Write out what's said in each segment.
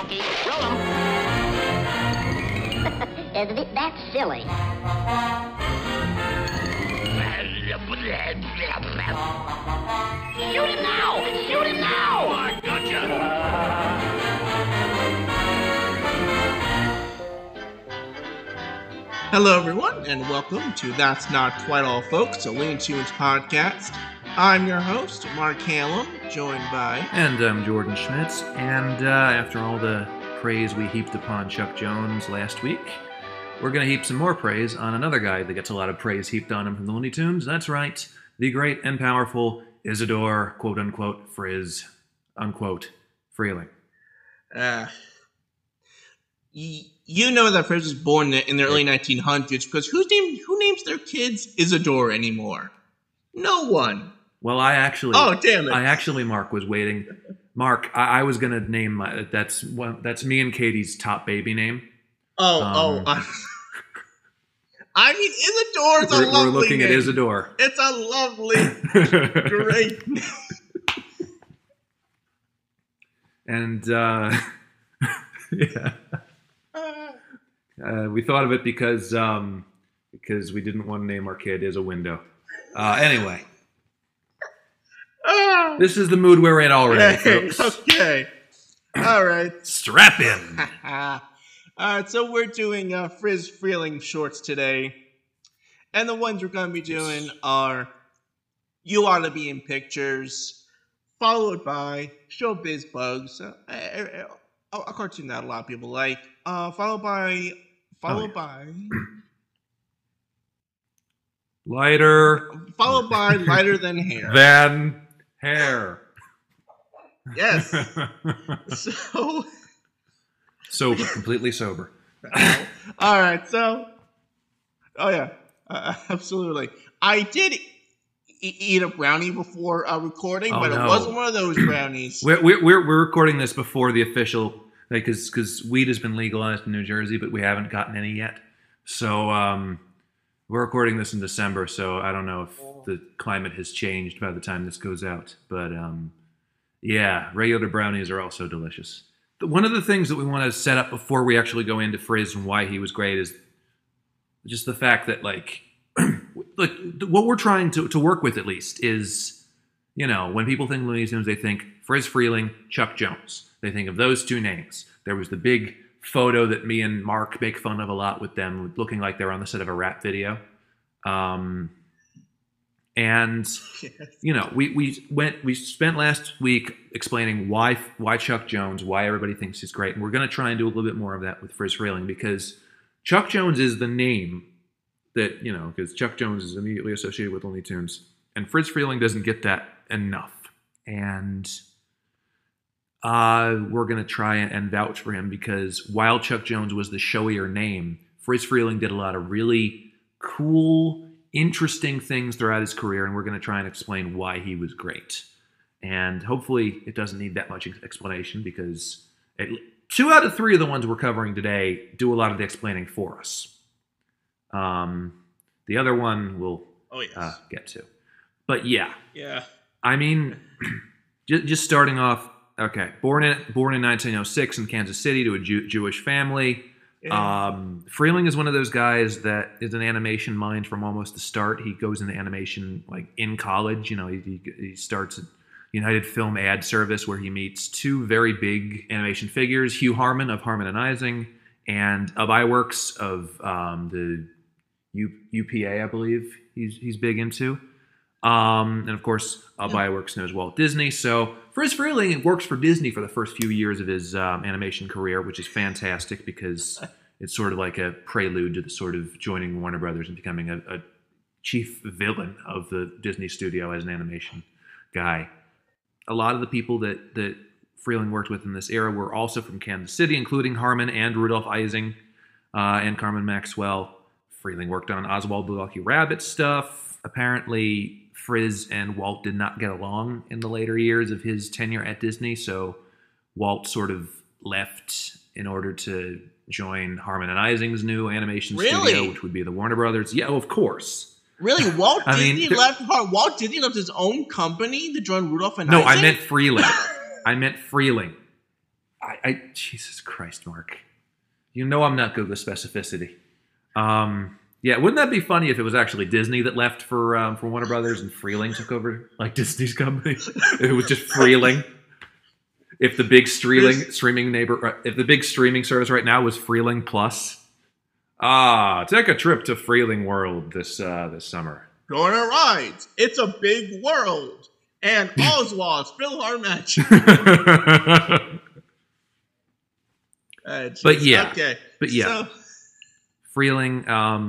Smokey. Roll 'em. That's silly. Shoot him now! Shoot him now! I gotcha! Hello, everyone, and welcome to That's Not Quite All Folks, a Looney Tunes podcast. I'm your host, Mark Hallam, joined by... And I'm Jordan Schmitz, and after all the praise we heaped upon Chuck Jones last week, we're going to heap some more praise on another guy that gets a lot of praise heaped on him from the Looney Tunes. That's right, the great and powerful Isidore, quote-unquote, Frizz, unquote, Freeling. You know that Frizz was born in the early 1900s, because who names their kids Isidore anymore? No one. Well, Oh, damn it. I actually, Mark, was waiting. Mark, I was going to name, that's me and Katie's top baby name. I mean, Isidore's a lovely We're looking name. at Isidore. It's a lovely, great name. And, yeah. We thought of it because we didn't want to name our kid as a window. Anyway. This is the mood we're in already, folks. Okay. All right. Strap in. All right, so we're doing Frizz Freeling shorts today. And the ones we're going to be doing are You Ought to Be in Pictures, followed by Showbiz Bugs, a cartoon that a lot of people like, followed by Lighter Than Hair. Than Hair. Yes. Sober, completely sober. All right, so, absolutely. I did eat a brownie before recording, but no. It wasn't one of those brownies. We're recording this before the official, because weed has been legalized in New Jersey, but we haven't gotten any yet. So we're recording this in December, so I don't know if the climate has changed by the time this goes out. But yeah, regular brownies are also delicious. One of the things that we want to set up before we actually go into Frizz and why he was great is just the fact that, like what we're trying to work with, at least, is, when people think Looney Tunes, they think Frizz Freeling, Chuck Jones. They think of those two names. There was the big photo that me and Mark make fun of a lot with them, looking like they're on the set of a rap video. And we spent last week explaining why Chuck Jones, why everybody thinks he's great, and we're going to try and do a little bit more of that with Frizz Freeling, because Chuck Jones is the name that, because Chuck Jones is immediately associated with Looney Tunes, and Frizz Freeling doesn't get that enough, and we're going to try and vouch for him, because while Chuck Jones was the showier name, Frizz Freeling did a lot of really cool, interesting things throughout his career, and we're going to try and explain why he was great. And hopefully it doesn't need that much explanation, because 2 out of 3 of the ones we're covering today do a lot of the explaining for us. The other one we'll get to. But yeah. I mean, just starting off, okay, born in 1906 in Kansas City to a Jewish family. Freeling is one of those guys that is an animation mind from almost the start. He goes into animation like in college. He starts at United Film Ad Service, where he meets 2 very big animation figures, Hugh Harman of Harman and Ising, and Ub Iwerks of the UPA, I believe he's big into. And of course, Ub Iwerks knows Walt Disney. So Frizz Freeling works for Disney for the first few years of his animation career, which is fantastic, because it's sort of like a prelude to the sort of joining Warner Brothers and becoming a chief villain of the Disney studio as an animation guy. A lot of the people that Freeling worked with in this era were also from Kansas City, including Harman and Rudolph Ising and Carmen Maxwell. Freeling worked on Oswald the Lucky Rabbit stuff. Apparently, Frizz and Walt did not get along in the later years of his tenure at Disney, so Walt sort of left in order to join Harman and Ising's new animation studio, which would be the Warner Brothers. Yeah, of course. Really? Walt Disney left his own company to join Rudolph and No, Ising? I meant Freeling. I meant Freeling. Jesus Christ, Mark. You know I'm not good with specificity. Yeah, wouldn't that be funny if it was actually Disney that left for Warner Brothers and Freeling took over like Disney's company? If it was just Freeling. If the big streaming service right now was Freeling Plus. Take a trip to Freeling World this summer. Going to rides. It's a big world. And Oswald's PhilharMagic. But yeah. Okay. But yeah. So, Freeling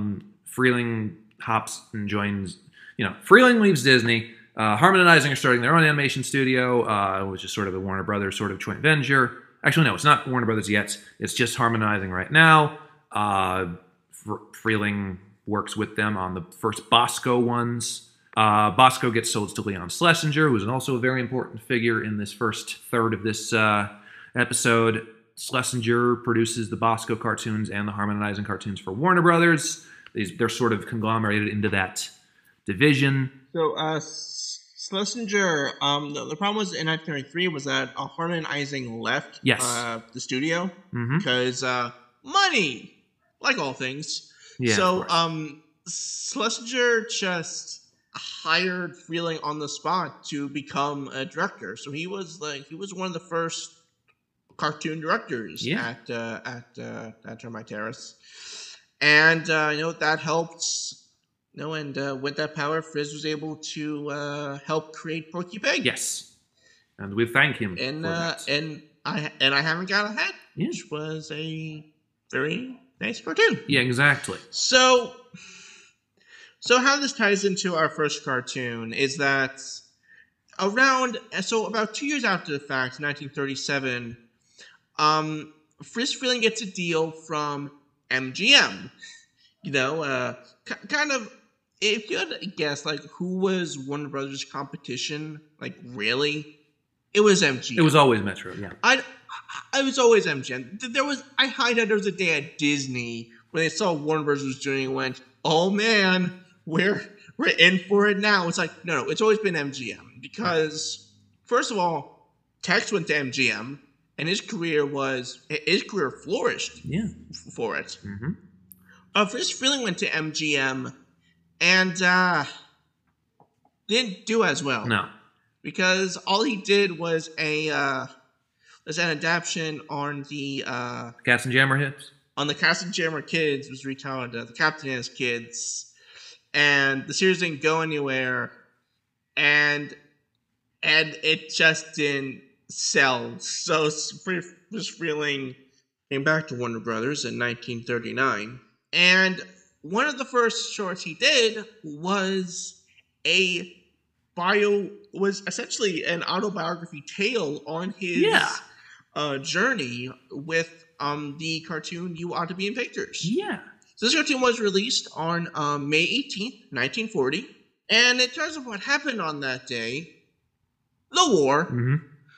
hops and joins, Freeling leaves Disney. Harmon and Ising are starting their own animation studio, which is sort of a Warner Brothers sort of joint venture. Actually, no, it's not Warner Brothers yet. It's just Harmon and Ising right now. Freeling works with them on the first Bosco ones. Bosco gets sold to Leon Schlesinger, who's also a very important figure in this first third of this episode. Schlesinger produces the Bosco cartoons and the Harmon and Ising cartoons for Warner Brothers. They're sort of conglomerated into that division. So, Schlesinger, the problem was in 1933 was that Harmon and Ising left the studio because money, like all things. Yeah, so, Schlesinger just hired Freeling on the spot to become a director. So he was one of the first cartoon directors at Termite Terrace, and that helped. And with that power, Frizz was able to help create Porky Pig. Yes, and we thank him for that. And I Haven't Got a Hat, which was a very nice cartoon. Yeah, exactly. So how this ties into our first cartoon is that about 2 years after the fact, 1937. Friz Freeling gets a deal from MGM. Kind of, if you had to guess, like, who was Warner Brothers' competition, like, really, it was MGM. It was always Metro, yeah. I was always MGM. I highlighted there was a day at Disney when they saw Warner Brothers was doing it and went, oh man, we're in for it now. It's like, no, it's always been MGM because, first of all, Tex went to MGM. And his career flourished for it. Mm-hmm. Friz Freeling went to MGM and didn't do as well. No. Because all he did was an adaptation on the Cats and Jammer hits. On the Cats and Jammer Kids was retitled The Captain and His Kids. And the series didn't go anywhere. And it just didn't sell. So Friz Freeling came back to Warner Brothers in 1939, and one of the first shorts he did was essentially an autobiography tale on his journey with the cartoon You Ought to Be in Pictures. Yeah. So this cartoon was released on May 18th, 1940, and in terms of what happened on that day, the war. Mm-hmm.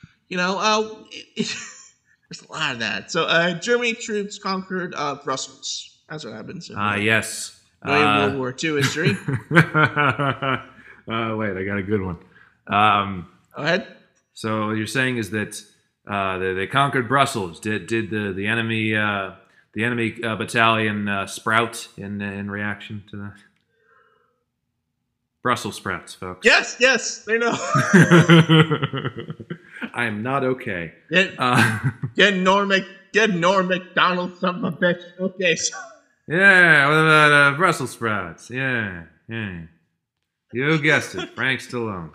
There's a lot of that. So, Germany troops conquered Brussels. That's what happened. So, yes. World War II history. Wait, I got a good one. Go ahead. So, what you're saying is that they conquered Brussels. Did the enemy battalion sprout in reaction to that? Brussels sprouts, folks. Yes, they know. I am not okay. Get Norm McDonald, son of a bitch. Okay. So. Yeah, what about Brussels sprouts? Yeah. You guessed it, Frank Stallone.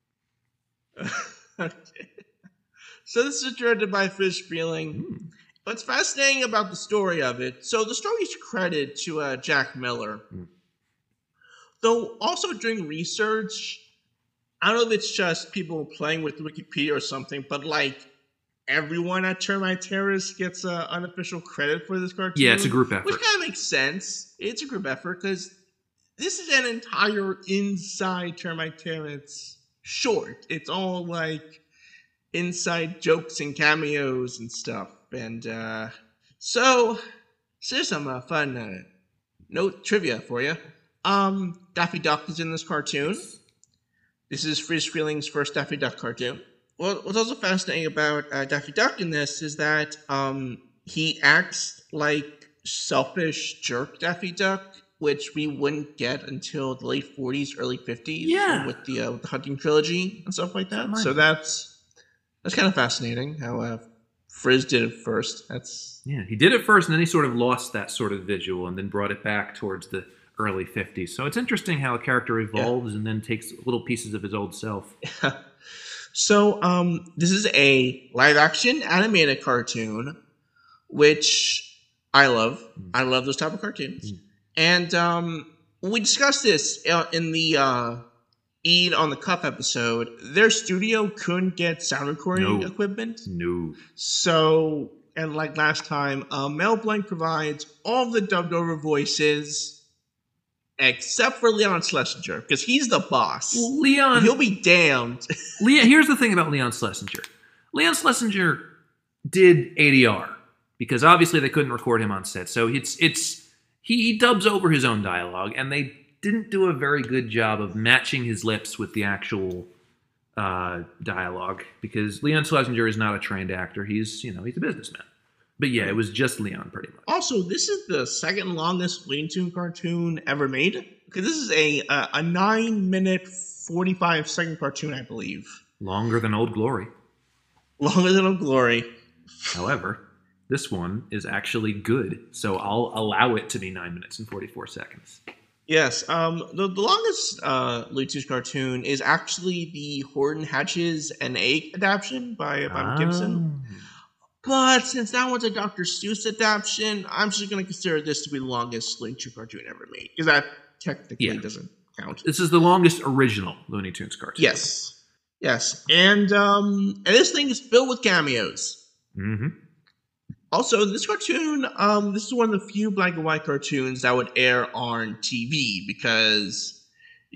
Okay. So this is directed by Friz Freeling. What's fascinating about the story of it, so the story's credited to Jack Miller. Though also during research, I don't know if it's just people playing with Wikipedia or something, but like everyone at Termite Terrace gets unofficial credit for this cartoon. Yeah, it's a group effort. Which kind of makes sense. It's a group effort because this is an entire inside Termite Terrace short. It's all like inside jokes and cameos and stuff. And so here's some fun trivia for you. Daffy Duck is in this cartoon. This is Friz Freeling's first Daffy Duck cartoon. what's also fascinating about Daffy Duck in this is that he acts like selfish jerk Daffy Duck, which we wouldn't get until the late 40s, early 50s, with the Hunting trilogy and stuff like that. So that's kind of fascinating how Frizz did it first. He did it first, and then he sort of lost that sort of visual, and then brought it back towards the early 50s. So it's interesting how a character evolves and then takes little pieces of his old self. So this is a live-action animated cartoon, which I love. I love those type of cartoons. And we discussed this in the Eat on the Cuff episode. Their studio couldn't get sound recording equipment. So, and like last time, Mel Blanc provides all the dubbed over voices except for Leon Schlesinger, because he's the boss. Leon, he'll be damned. Here's the thing about Leon Schlesinger. Leon Schlesinger did ADR because obviously they couldn't record him on set. So he dubs over his own dialogue, and they didn't do a very good job of matching his lips with the actual dialogue, because Leon Schlesinger is not a trained actor. He's a businessman. But yeah, it was just Leon pretty much. Also, this is the second longest Looney Tunes cartoon ever made. Because this is a 9-minute, 45-second cartoon, I believe. Longer than Old Glory. Longer than Old Glory. However, this one is actually good. So I'll allow it to be 9 minutes and 44 seconds. Yes. The longest Looney Tunes cartoon is actually the Horton Hatches and Egg adaptation by Bob Gibson. But since that one's a Dr. Seuss adaptation, I'm just going to consider this to be the longest Looney Tunes cartoon ever made. Because that technically doesn't count. This is the longest original Looney Tunes cartoon. Yes. And this thing is filled with cameos. Mm-hmm. Also, this cartoon, this is one of the few black and white cartoons that would air on TV. Because,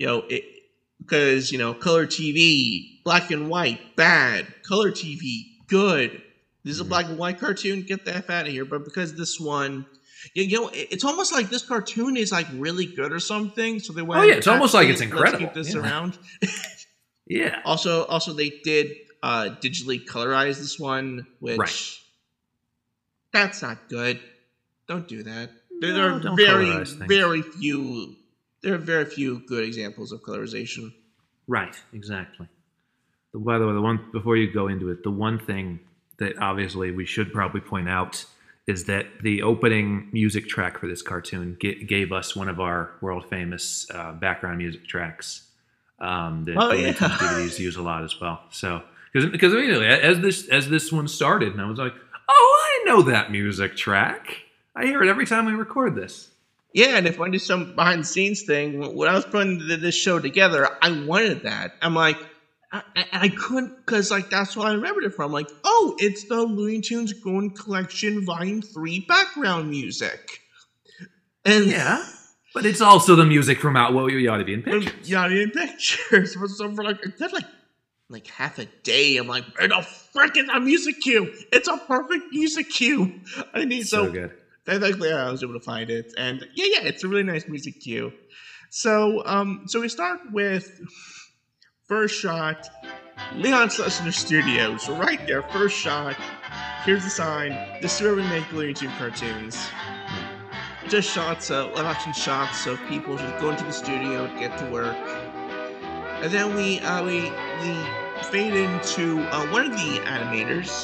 color TV, black and white, bad. Color TV, good. This is a black and white cartoon. Get the F out of here. But because this one, it's almost like this cartoon is like really good or something. So they went. It's almost like it's incredible. Let's keep this around. Yeah. Also, they did digitally colorize this one, which that's not good. Don't do that. There are very few good examples of colorization. Right. Exactly. By the way, the one before you go into it, the one thing that obviously we should probably point out is that the opening music track for this cartoon gave us one of our world famous background music tracks that DVDs use a lot as well. So because immediately as this one started, and I was like, oh, I know that music track. I hear it every time we record this. Yeah, and if I do some behind the scenes thing, when I was putting this show together, I wanted that. I'm like, I couldn't, because that's what I remembered it from. Like, oh, it's the Looney Tunes Golden Collection Volume 3 background music. And yeah, but it's also the music from What You Ought to Be in Pictures. You Ought to Be in Pictures. So for like half a day, I'm like, where the frick is that music cue? It's a perfect music cue. I need so good. Thankfully, I was able to find it, and yeah, it's a really nice music cue. So we start with. First shot, Leon Schlesinger Studios. So right there, first shot. Here's the sign. This is where we make Looney Tunes cartoons. Just shots, live action shots of people just going to the studio to get to work. And then we fade into one of the animators.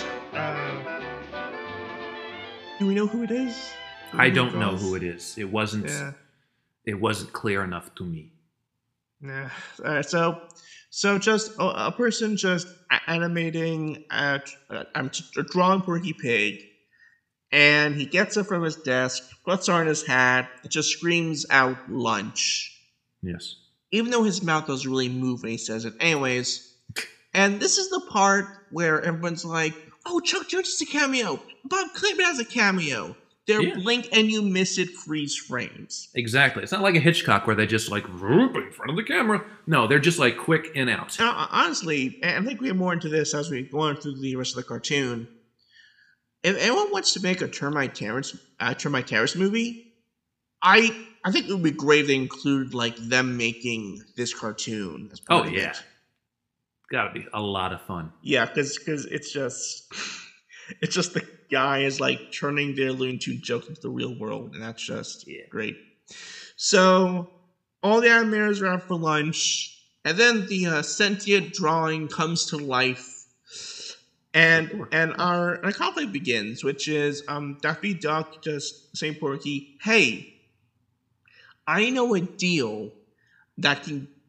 Do we know who it is? I don't know who it is. It wasn't. Yeah. It wasn't clear enough to me. Nah. All right. So just a person just animating drawing Porky Pig, and he gets up from his desk, puts on his hat, and just screams out lunch. Yes. Even though his mouth doesn't really move when he says it. Anyways, and this is the part where everyone's like, oh, Chuck Jones is a cameo. Bob Clayton has a cameo. They're blink and you miss it freeze frames. Exactly. It's not like a Hitchcock where they just roop in front of the camera. No, they're just quick in out. Honestly, and I think we get more into this as we go on through the rest of the cartoon. If anyone wants to make a Termite Terrace movie, I think it would be great if they include them making this cartoon as part of it. Gotta be a lot of fun. Yeah, because it's just the guy is like turning their Looney Tunes jokes into the real world, and that's just great. So all the animators are out for lunch, and then the sentient drawing comes to life. And our conflict begins, which is Daffy Duck just saying Porky, hey, I know a studio that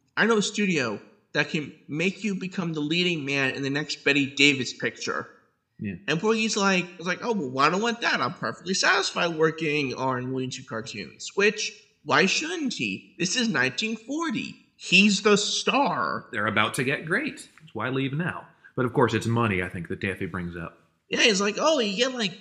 can make you become the leading man in the next Betty Davis picture. Yeah. And Porky's like, oh, well, why don't I want that? I'm perfectly satisfied working on Looney Tunes cartoons. Which, why shouldn't he? This is 1940. He's the star. They're about to get great. Why leave now? But of course, it's money, I think, that Daffy brings up. Yeah, he's like, oh, you get like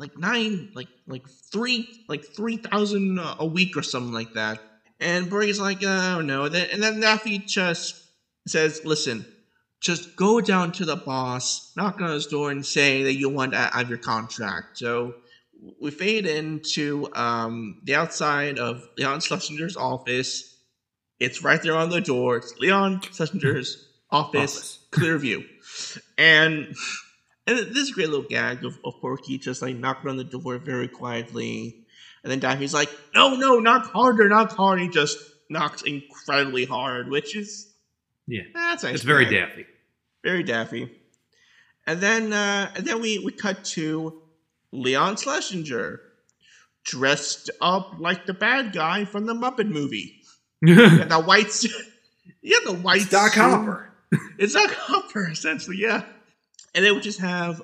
3,000 a week or something like that. And Porky's like, oh no. And then Daffy just says, listen, just go down to the boss, knock on his door, and say that you want out of your contract. So we fade into the outside of Leon Schlesinger's office. It's right there on the door. It's Leon Schlesinger's office, clear view. And this is a great little gag of Porky just like knocking on the door very quietly. And then Daffy's like, no, knock harder, knock hard. He just knocks incredibly hard, which is... Yeah, that's nice. It's very Daffy. Very Daffy. And then we cut to Leon Schlesinger, dressed up like the bad guy from the Muppet movie. The white suit. Yeah, the white suit. Doc Hopper. It's Doc Hopper, essentially, yeah. And then we just have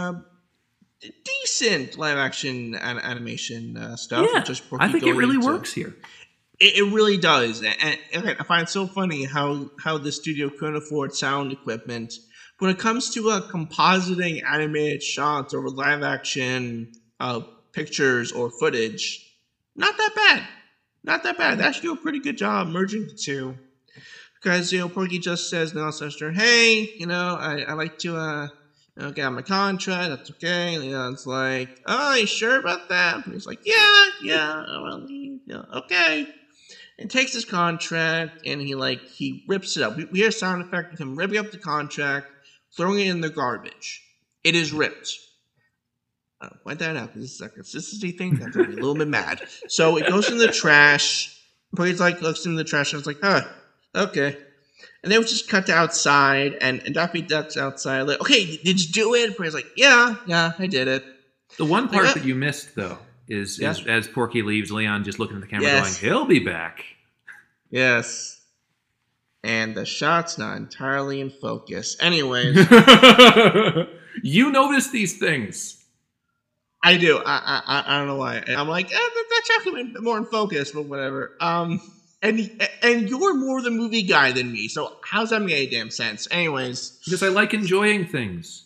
decent live-action animation stuff. Yeah, I think it really works here. It really does. And I find it so funny how the studio couldn't afford sound equipment. When it comes to compositing animated shots or live-action pictures or footage, not that bad. Not that bad. They actually do a pretty good job merging the two. Because, Porky just says, no, sister, hey, I like to, get on my contract. That's okay. Leon's like, oh, you sure about that? And he's like, yeah, well, okay. And takes his contract, and he rips it up. We hear a sound effect of him ripping up the contract, throwing it in the garbage. It is ripped. Point that out, because this is a consistency thing. That's going to be a little bit mad. So it goes in the trash. Porky's looks in the trash, and it's like, huh. Okay. And then we just cut to outside, and Daffy Duck's outside. Like, okay, did you do it? Porky's like, yeah, I did it. The one part that you missed, though, is as Porky leaves, Leon just looking at the camera going, he'll be back. Yes. And the shot's not entirely in focus. Anyways. You notice these things. I do. I don't know why. I'm like, that shot could be more in focus, but whatever. And you're more the movie guy than me, so how's that make any damn sense? Anyways. Because I like enjoying things.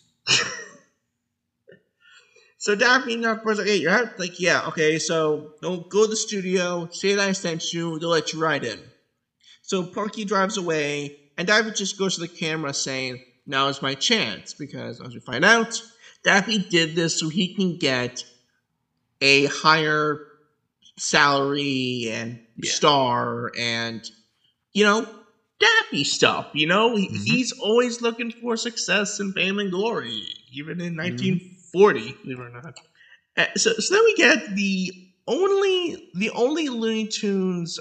So Daffy and Duck's like, hey, you're out? Like, yeah, okay, so don't go to the studio, say that I sent you, they'll let you right in. So Porky drives away, and Daffy just goes to the camera saying, now is my chance, because as we find out, Daffy did this so he can get a higher salary and star and, Daffy stuff, He's always looking for success and fame and glory, even in 1940, believe it or not. So then we get the only Looney Tunes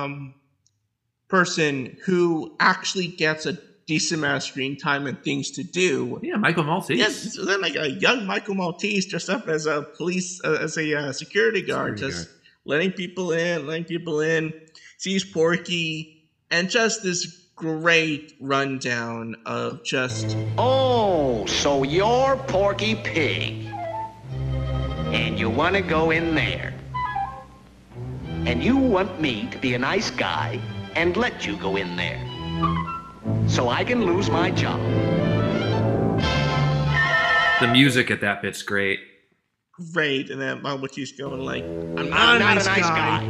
person who actually gets a decent amount of screen time and things to do. Yeah, Michael Maltese. Yes, so then a young Michael Maltese dressed up as a security guard, letting people in, sees Porky, and just this great rundown of just... Oh, so you're Porky Pig. And you want to go in there. And you want me to be a nice guy and let you go in there. So I can lose my job. The music at that bit's great. Great, and then Michael Maltese going like, I'm not a nice guy.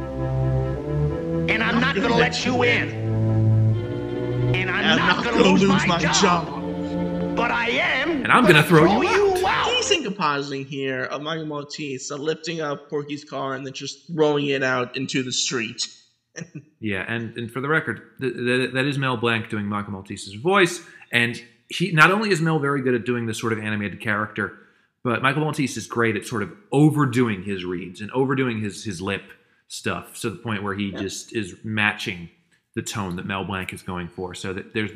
And I'm not going to let you in. And I'm not going to lose my job. But I am. And I'm going to throw you out. Decent compositing here of Michael Maltese lifting up Porky's car and then just rolling it out into the street. Yeah, and for the record, that is Mel Blanc doing Michael Maltese's voice, and he not only is Mel very good at doing this sort of animated character, but Michael Maltese is great at sort of overdoing his reads and overdoing his lip stuff to the point where he just is matching the tone that Mel Blanc is going for, so that there's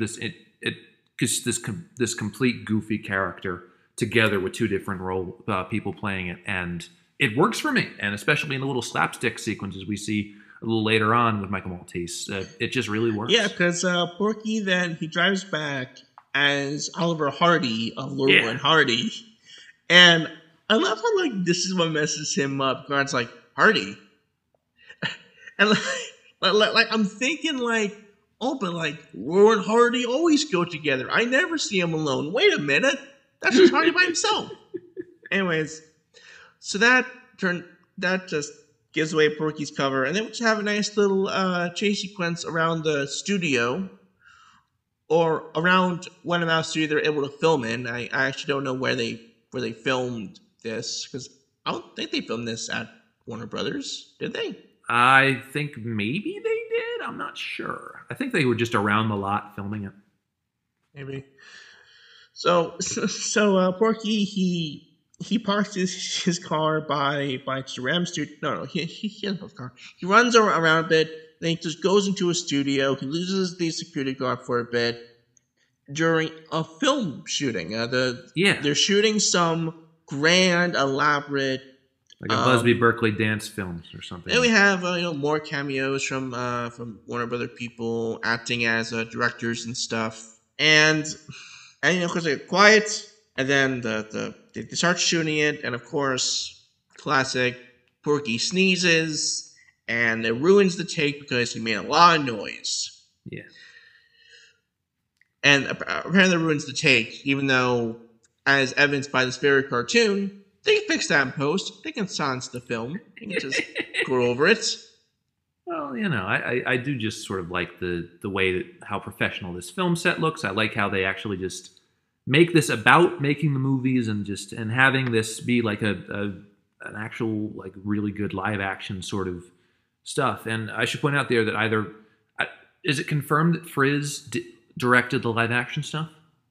this complete goofy character together with two different people playing it, and it works for me. And especially in the little slapstick sequences we see a little later on with Michael Maltese, it just really works. Yeah, because Porky then he drives back as Oliver Hardy of Laurel and Hardy, and I love how like this is what messes him up. Grant's like Hardy, and like I'm thinking like, oh, but like Laurel and Hardy always go together. I never see him alone. Wait a minute, that's just Hardy by himself. Anyways, so that just gives away Porky's cover, and then we just have a nice little chase sequence around the studio, or around one mouse studio they're able to film in. I actually don't know where they filmed this, because I don't think they filmed this at Warner Brothers, did they? I think maybe they did. I'm not sure. I think they were just around the lot filming it. Maybe. So Porky he parks his car by Ram Studio. No, he doesn't park his car. He runs around a bit. Then he just goes into a studio. He loses the security guard for a bit during a film shooting. They're shooting some grand, elaborate, like a Busby Berkeley dance films or something. And we have more cameos from Warner Brother people acting as directors and stuff. And of course they get quiet, and then they start shooting it, and of course, classic, Porky sneezes, and it ruins the take because he made a lot of noise. Yeah. And apparently ruins the take, even though, as evidenced by this very cartoon, they can fix that in post. They can silence the film. They can just go over it. Well, I do just sort of like the way that how professional this film set looks. I like how they actually just make this about making the movies and having this be like an actual like really good live action sort of stuff. And I should point out there that is it confirmed that Frizz directed the live action stuff?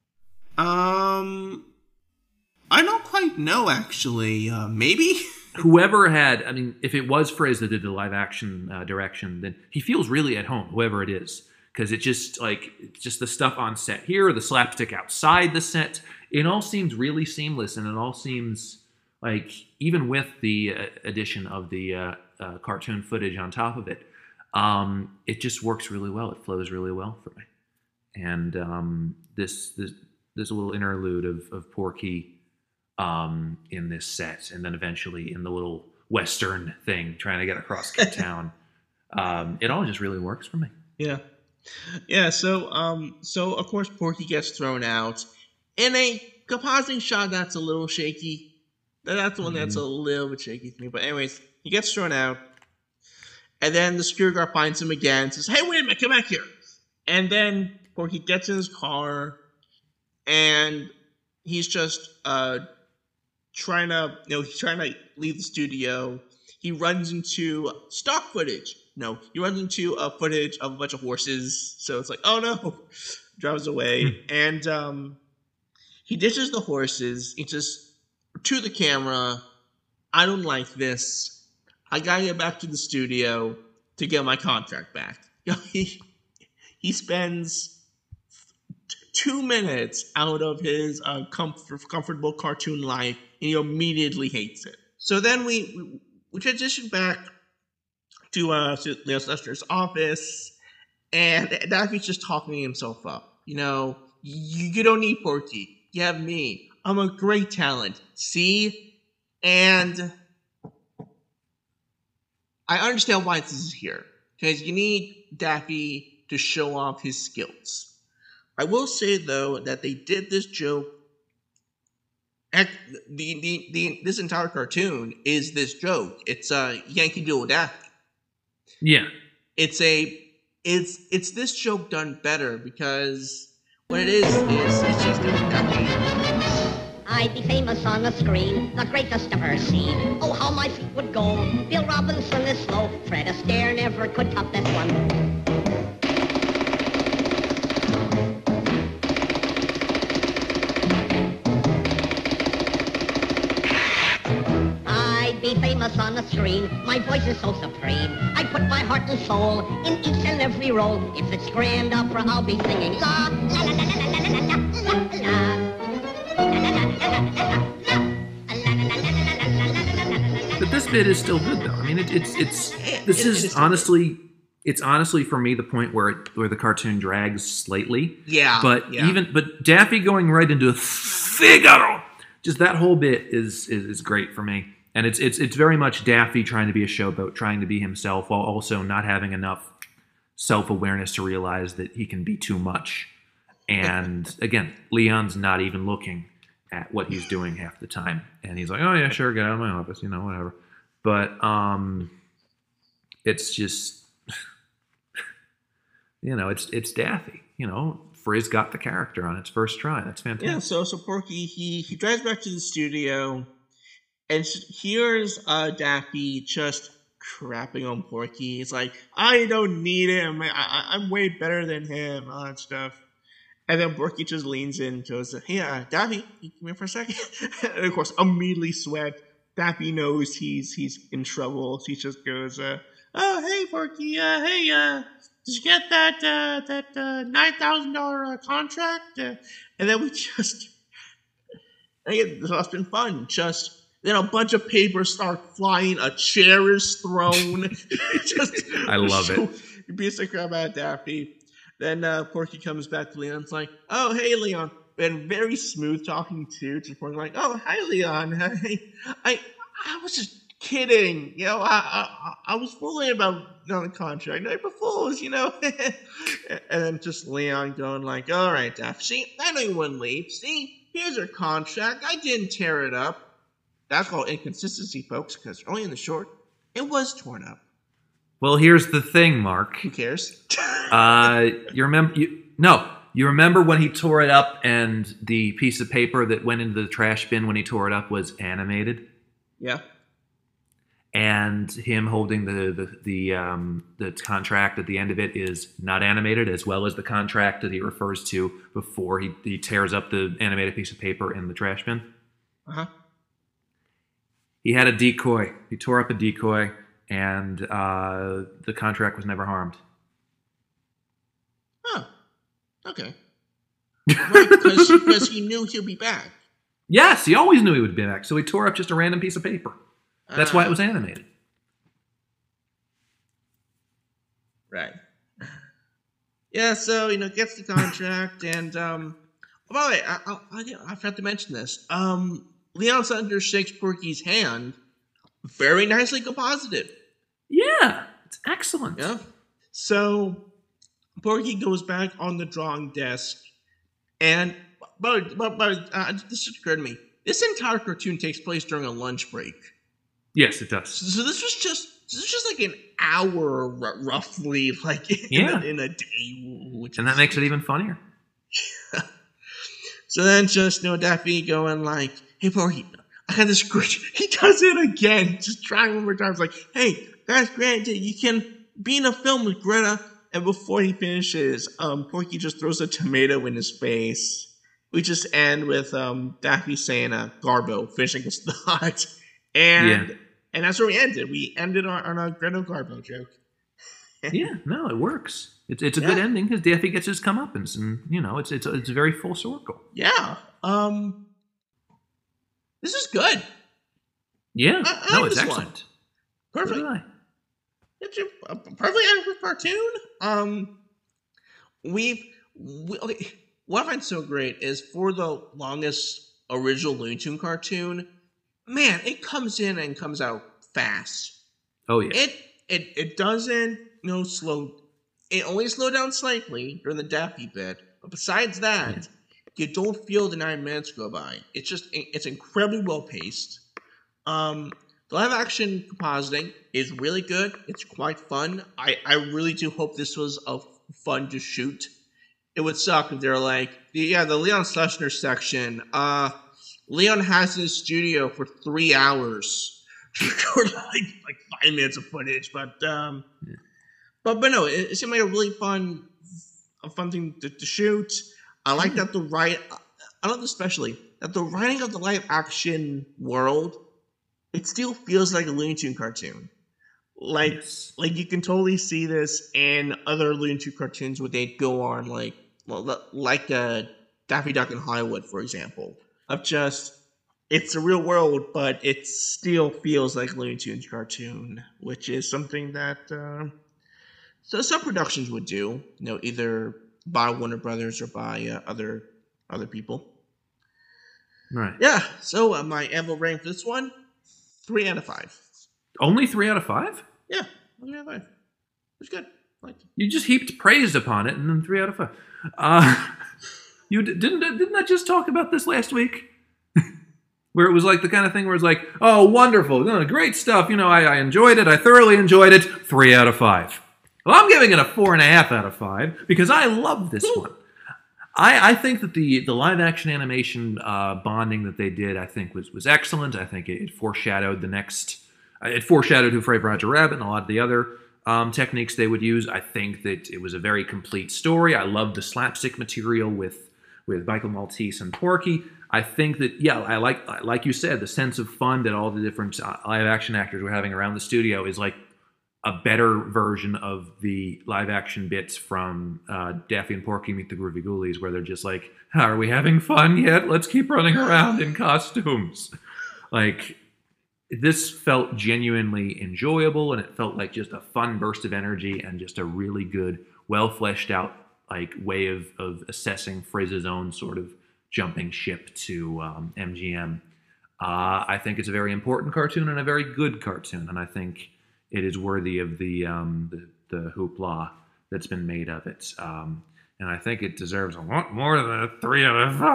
I don't quite know, actually. Maybe? Whoever if it was Frizz that did the live action direction, then he feels really at home, whoever it is. Because it's just the stuff on set here, the slapstick outside the set. It all seems really seamless, and it all seems like, even with the addition of the cartoon footage on top of it, it just works really well. It flows really well for me. And this little interlude of Porky in this set, and then eventually in the little Western thing trying to get across town, it all just really works for me. Yeah. Yeah, so of course Porky gets thrown out in a compositing shot that's a little shaky. That's the one that's a little bit shaky to me. But anyways, he gets thrown out, and then the security guard finds him again and says, "Hey, wait a minute, come back here." And then Porky gets in his car, and he's just trying to leave the studio. He runs into stock footage. No, he runs into footage of a bunch of horses. So it's like, oh no, drives away. And he ditches the horses. He just, to the camera, I don't like this. I gotta get back to the studio to get my contract back. He spends 2 minutes out of his comfortable cartoon life, and he immediately hates it. So then we transition back to Leo Lester's office, and Daffy's just talking himself up. You don't need Porky. You have me. I'm a great talent. See? And I understand why this is here. Because you need Daffy to show off his skills. I will say, though, that they did this joke. This entire cartoon is this joke. It's Yankee Doodle Daffy. Yeah. It's this joke done better, because what it is it's just Daffy. I I'd be famous on the screen, the greatest ever seen. Oh, how my feet would go. Bill Robinson is slow. Fred Astaire never could top this one. Be famous on the screen. My voice is so supreme. I put my heart and soul in each and every role. If it's grand opera, I'll be singing la la la la la la la la la. But this bit is still good, though. I mean, it's honestly for me the point where the cartoon drags slightly. Yeah. But Daffy going right into Figaro, just that whole bit is great for me. And it's very much Daffy trying to be a showboat, trying to be himself, while also not having enough self-awareness to realize that he can be too much. And again, Leon's not even looking at what he's doing half the time. And he's like, oh yeah, sure, get out of my office, whatever. But it's just, it's Daffy. Frizz got the character on its first try. That's fantastic. Yeah, so Porky, he drives back to the studio, and here's Daffy just crapping on Porky. He's like, I don't need him. I'm way better than him, all that stuff. And then Porky just leans in and goes, hey, Daffy, you come here for a second? And of course, immediately sweat. Daffy knows he's in trouble. So he just goes, oh, hey, Porky, did you get that $9,000 contract? And then we just, it's been fun. Then a bunch of papers start flying. A chair is thrown. I love it. He beats the crap out of Daffy. Then Porky comes back to Leon. It's like, oh, hey, Leon. And very smooth talking too. To Porky, like, oh, hi, Leon. Hey, I was just kidding. I was fooling about the contract. April Fools, And then just Leon going like, all right, Daffy. See, I know you wouldn't leave. See, here's your contract. I didn't tear it up. That's called inconsistency, folks, because early in the short, it was torn up. Well, here's the thing, Mark. Who cares? You remember when he tore it up and the piece of paper that went into the trash bin when he tore it up was animated? Yeah. And him holding the contract at the end of it is not animated, as well as the contract that he refers to before he tears up the animated piece of paper in the trash bin. Uh-huh. He had a decoy. He tore up a decoy, and the contract was never harmed. Oh, okay. Right, because he knew he'd be back. Yes, he always knew he would be back, so he tore up just a random piece of paper. That's why it was animated. Right. Yeah, so, gets the contract, and, by the way, I forgot to mention this. Leon's under shakes Porky's hand. Very nicely composited. Yeah, it's excellent. Yeah. So, Porky goes back on the drawing desk, and, but this just occurred to me. This entire cartoon takes place during a lunch break. Yes, it does. So this was just like an hour, roughly, like in a day. And that makes it even funnier. So then just, Daffy going like, hey, Porky, I got this script. He does it again. Just trying one more time. It's like, hey, that's great. You can be in a film with Greta. And before he finishes, Porky just throws a tomato in his face. We just end with Daffy saying Garbo, finishing his thought. And that's where we ended. We ended on a Greta Garbo joke. Yeah, no, it works. It's a good ending because Daffy gets his comeuppance, and it's a very full circle. Yeah. This is good. Yeah. I it's this excellent. One. Perfect. It's a perfectly adequate cartoon. Okay. What I find so great is for the longest original Looney Tunes cartoon, man, it comes in and comes out fast. Oh yeah. It doesn't slow. It only slowed down slightly during the Daffy bit, but besides that, you don't feel the 9 minutes go by. It's incredibly well paced. The live action compositing is really good. It's quite fun. I really do hope this was fun to shoot. It would suck if they're like, the Leon Schlesinger section. Leon has his studio for 3 hours to record like 5 minutes of footage, but no, it seemed like a really fun thing to shoot. I like that I love especially that the writing of the live action world, it still feels like a Looney Tunes cartoon. Like you can totally see this in other Looney Tunes cartoons where they go on like Daffy Duck in Hollywood, for example. Of just, it's a real world, but it still feels like a Looney Tunes cartoon, which is something that so some productions would do, either by Warner Brothers or by other people. Right. Yeah. So my Anvil rating for this one, 3 out of 5. Only 3 out of 5? Yeah, 3 out of 5. It was good. You just heaped praise upon it, and then 3 out of 5. You didn't I just talk about this last week? Where it was like the kind of thing where it's like, oh, wonderful, great stuff. I enjoyed it. I thoroughly enjoyed it. 3 out of 5. Well, I'm giving it a 4.5 out of 5 because I love this one. I think that the live action animation bonding that they did, I think was excellent. I think it foreshadowed the next. It foreshadowed Who Framed Roger Rabbit and a lot of the other techniques they would use. I think that it was a very complete story. I loved the slapstick material with Michael Maltese and Porky. I think that, I like you said, the sense of fun that all the different live action actors were having around the studio is like a better version of the live action bits from Daffy and Porky Meet the Groovy Ghoulies, where they're just like, are we having fun yet? Let's keep running around in costumes. Like, this felt genuinely enjoyable, and it felt like just a fun burst of energy and just a really good, well fleshed out way of assessing Frizz's own sort of jumping ship to MGM. I think it's a very important cartoon and a very good cartoon, and I think it is worthy of the hoopla that's been made of it. And I think it deserves a lot more than a 3 out of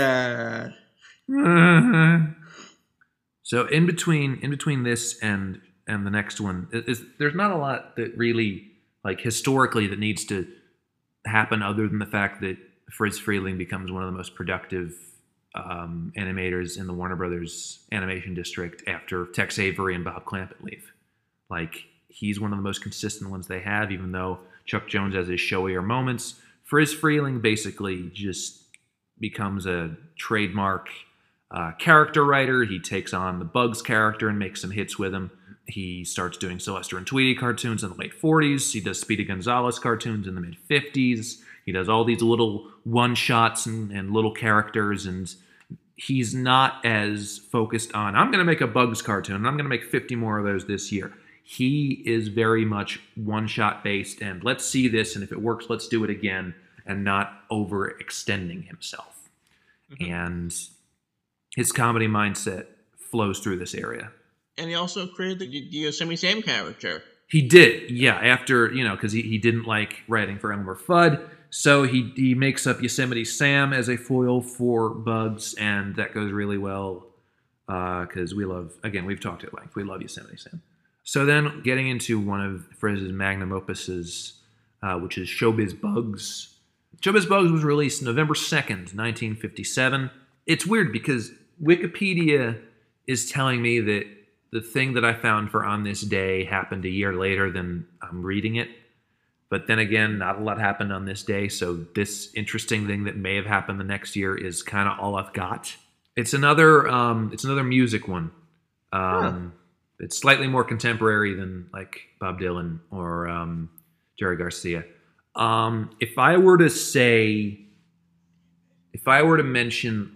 5. So in between this and the next one, there's not a lot that really, historically, that needs to happen other than the fact that Friz Freleng becomes one of the most productive animators in the Warner Brothers animation district after Tex Avery and Bob Clampett leave. He's one of the most consistent ones they have, even though Chuck Jones has his showier moments. Friz Freleng basically just becomes a trademark character writer. He takes on the Bugs character and makes some hits with him. He starts doing Sylvester and Tweety cartoons in the late 40s. He does Speedy Gonzales cartoons in the mid 50s. He does all these little one-shots and little characters, and he's not as focused on, I'm going to make a Bugs cartoon, and I'm going to make 50 more of those this year. He is very much one-shot based, and let's see this, and if it works, let's do it again, and not overextending himself. Mm-hmm. And his comedy mindset flows through this area. And he also created the Yosemite Sam character. He did, yeah, after, because he didn't like writing for Elmer Fudd, so he makes up Yosemite Sam as a foil for Bugs, and that goes really well, because we love, again, we've talked at length, we love Yosemite Sam. So then, getting into one of Frizz's magnum opuses, which is Showbiz Bugs. Showbiz Bugs was released November 2nd, 1957. It's weird because Wikipedia is telling me that the thing that I found for On This Day happened a year later than I'm reading it. But then again, not a lot happened on this day, so this interesting thing that may have happened the next year is kind of all I've got. It's another music one. It's slightly more contemporary than Bob Dylan or Jerry Garcia. If I were to mention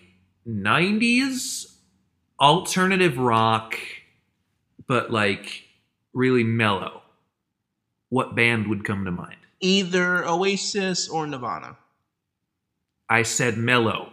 90s alternative rock, but really mellow, what band would come to mind? Either Oasis or Nirvana. I said mellow.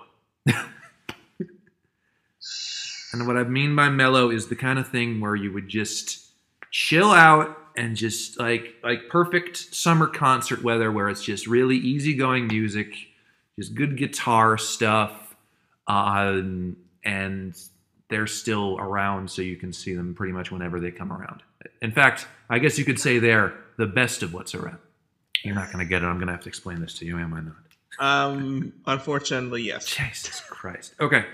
And what I mean by mellow is the kind of thing where you would just chill out and just like perfect summer concert weather where it's just really easygoing music, just good guitar stuff, and they're still around so you can see them pretty much whenever they come around. In fact, I guess you could say they're the best of what's around. You're not going to get it. I'm going to have to explain this to you, am I not? Unfortunately, yes. Jesus Christ. Okay.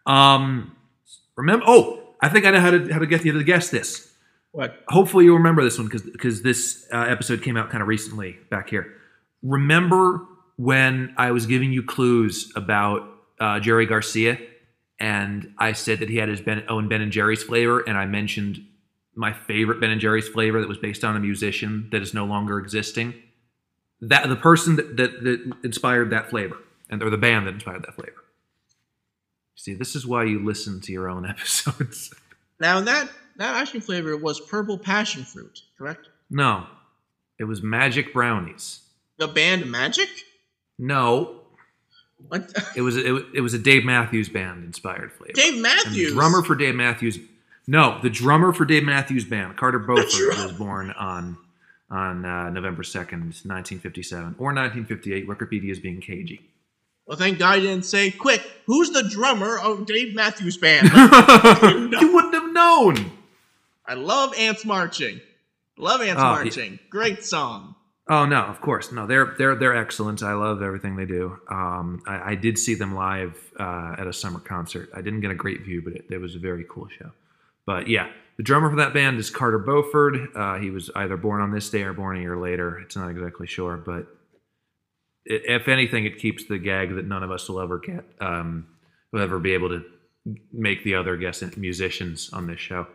Remember? Oh, I think I know how to get you to guess this. What? Hopefully you'll remember this one because this episode came out kind of recently back here. Remember when I was giving you clues about Jerry Garcia, and I said that he had his own Ben and Jerry's flavor, and I mentioned my favorite Ben and Jerry's flavor that was based on a musician that is no longer existing? That the person that inspired that flavor, or the band that inspired that flavor. See, this is why you listen to your own episodes. Now that ice cream flavor was purple passion fruit, correct? No, it was Magic Brownies. The band Magic? No. What? It was a Dave Matthews Band inspired flavor. Dave Matthews? And the drummer for Dave Matthews. No, the drummer for Dave Matthews Band, Carter Beauford, was born on November 2nd, 1957, or 1958. Wikipedia is being cagey. Well, thank God you didn't say, quick, who's the drummer of Dave Matthews Band? You wouldn't have known. I love Ants Marching. Love Ants Marching. Yeah. Great song. Oh, no, of course. No, they're excellent. I love everything they do. I did see them live at a summer concert. I didn't get a great view, but it was a very cool show. But yeah, the drummer for that band is Carter Beauford. He was either born on this day or born a year later. It's not exactly sure, but if anything, it keeps the gag that none of us will ever get. Will ever be able to make the other guest musicians on this show.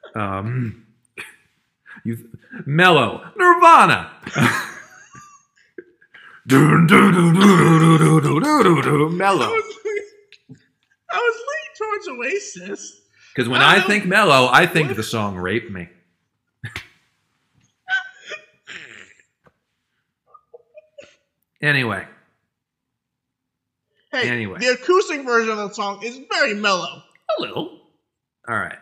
Mellow, Nirvana. Mellow. I was leaning towards Oasis. Because when I think Mellow, I think the song "Rape Me." Anyway. Hey, the acoustic version of the song is very mellow. A little. All right.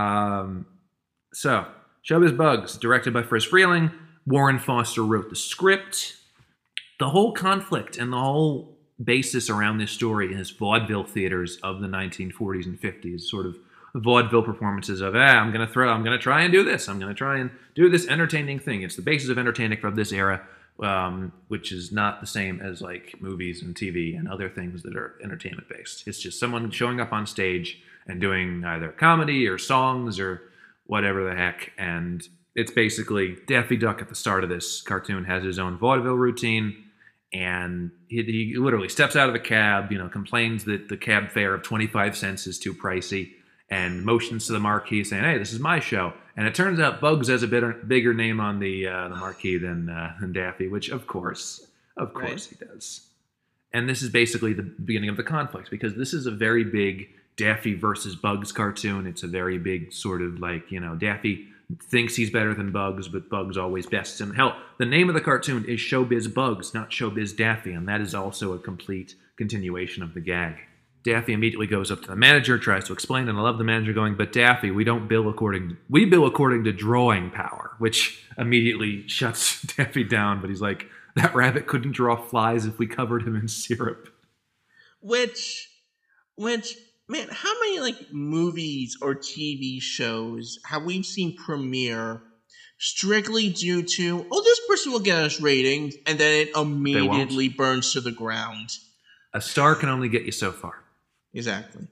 So, Showbiz Bugs, directed by Friz Freleng. Warren Foster wrote the script. The whole conflict and the whole basis around this story is vaudeville theaters of the 1940s and 50s, sort of vaudeville performances of, I'm going to try and do this. I'm going to try and do this entertaining thing. It's the basis of entertaining from this era, which is not the same as like movies and TV and other things that are entertainment based. It's just someone showing up on stage and doing either comedy or songs or whatever the heck. And it's basically Daffy Duck at the start of this cartoon has his own vaudeville routine. And he literally steps out of the cab, complains that the cab fare of 25 cents is too pricey, and motions to the marquee saying, hey, this is my show. And it turns out Bugs has a bigger name on the marquee than Daffy, which of course he does. And this is basically the beginning of the conflict, because this is a very big Daffy versus Bugs cartoon. It's a very big sort of like, Daffy thinks he's better than Bugs, but Bugs always bests him. Hell, the name of the cartoon is Showbiz Bugs, not Showbiz Daffy, and that is also a complete continuation of the gag. Daffy immediately goes up to the manager, tries to explain, and I love the manager going, but Daffy, we bill according to drawing power, which immediately shuts Daffy down, but he's like, that rabbit couldn't draw flies if we covered him in syrup. Which, man, how many movies or TV shows have we seen premiere strictly due to, this person will get us ratings, and then it immediately burns to the ground? A star can only get you so far. Exactly.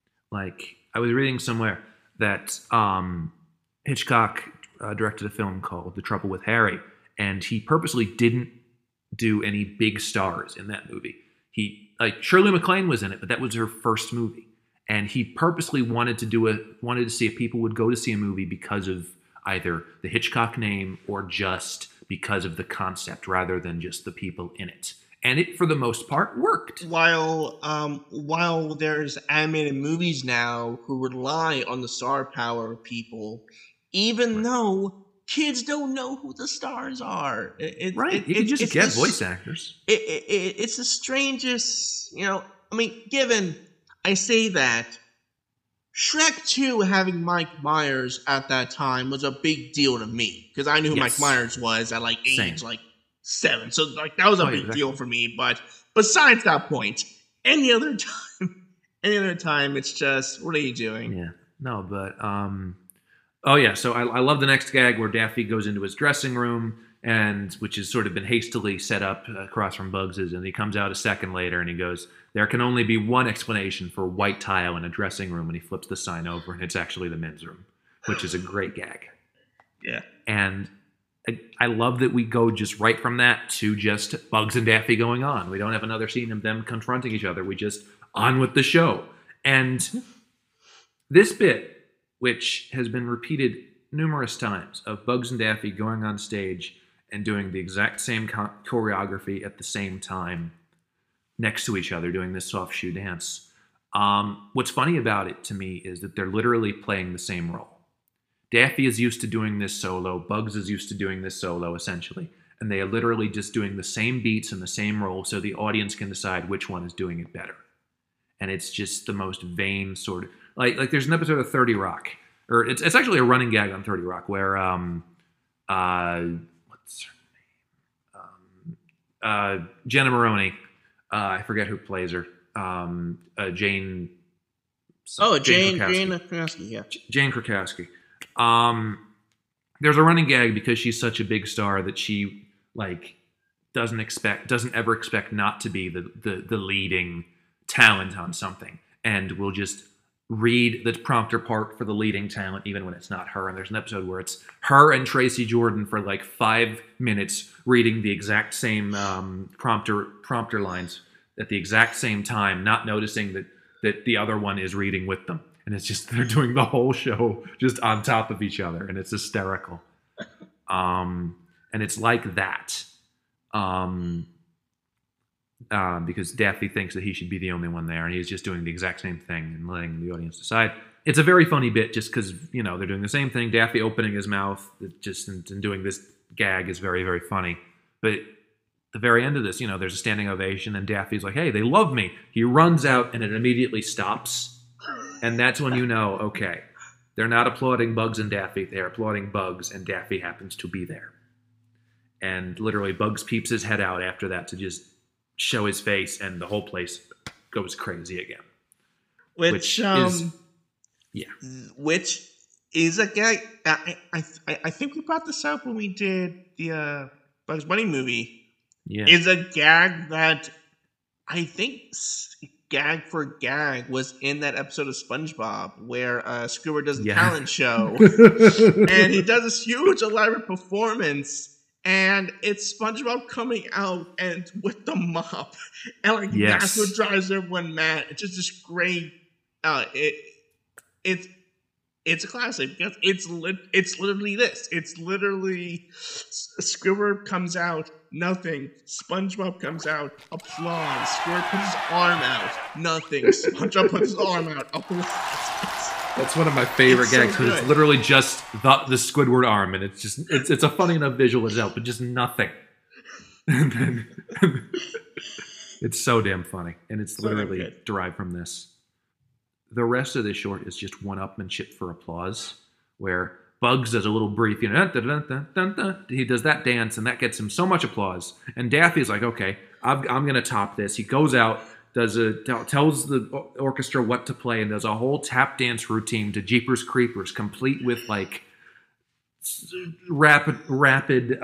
I was reading somewhere that Hitchcock directed a film called The Trouble with Harry, and he purposely didn't do any big stars in that movie. Shirley MacLaine was in it, but that was her first movie. And he purposely wanted to see if people would go to see a movie because of either the Hitchcock name or just because of the concept rather than just the people in it. And it, for the most part, worked. While there's animated movies now who rely on the star power of people, even though kids don't know who the stars are. You can just get voice actors. It's the strangest, given I say that, Shrek 2 having Mike Myers at that time was a big deal to me, because I knew who Mike Myers was at age 7. So that was a big deal for me. But besides that point, any other time, it's just, what are you doing? Yeah. No, but so I love the next gag where Daffy goes into his dressing room. and which has sort of been hastily set up across from Bugs's, and he comes out a second later and he goes, there can only be one explanation for white tile in a dressing room, and he flips the sign over and it's actually the men's room, which is a great gag. Yeah. And I love that we go just right from that to just Bugs and Daffy going on. We don't have another scene of them confronting each other. We just on with the show. And this bit, which has been repeated numerous times, of Bugs and Daffy going on stage and doing the exact same choreography at the same time next to each other, doing this soft shoe dance. What's funny about it to me is that they're literally playing the same role. Daffy is used to doing this solo. Bugs is used to doing this solo, essentially. And they are literally just doing the same beats and the same role so the audience can decide which one is doing it better. And it's just the most vain sort of... Like there's an episode of 30 Rock, or it's actually a running gag on 30 Rock, where... what's her name? Jenna Maroney. I forget who plays her. Jane... Jane Krakowski, yeah. Jane Krakowski. There's a running gag because she's such a big star that she doesn't ever expect not to be the leading talent on something, and will just read the prompter part for the leading talent even when it's not her. And there's an episode where it's her and Tracy Jordan for 5 minutes reading the exact same prompter lines at the exact same time, not noticing that the other one is reading with them. And it's just, they're doing the whole show just on top of each other, and it's hysterical. And it's like that. Because Daffy thinks that he should be the only one there, and he's just doing the exact same thing and letting the audience decide. It's a very funny bit just because, they're doing the same thing. Daffy opening his mouth and doing this gag is very, very funny. But at the very end of this, there's a standing ovation, and Daffy's like, hey, they love me. He runs out, and it immediately stops. And that's when okay, they're not applauding Bugs and Daffy. They're applauding Bugs, and Daffy happens to be there. And literally, Bugs peeps his head out after that to just show his face, and the whole place goes crazy again. Which is a gag. I think we brought this up when we did the Bugs Bunny movie. Yeah. Is a gag that I think gag for gag was in that episode of SpongeBob where Squidward does a talent show and he does this huge elaborate performance, and it's SpongeBob coming out and with the mop, and that's what drives everyone mad. It's just this great it's a classic because it's literally this. It's literally Squidward comes out, nothing. SpongeBob comes out, applause. Squidward puts his arm out, nothing. SpongeBob puts his arm out, applause. That's one of my favorite gags because it's literally just the Squidward arm, and it's a funny enough visual itself, but just nothing. And then it's so damn funny, and it's literally derived from this. The rest of this short is just one-upmanship for applause, where Bugs does a little brief, he does that dance, and that gets him so much applause. And Daffy's like, okay, I'm going to top this. He goes out, tells the orchestra what to play, and does a whole tap dance routine to Jeepers Creepers, complete with rapid.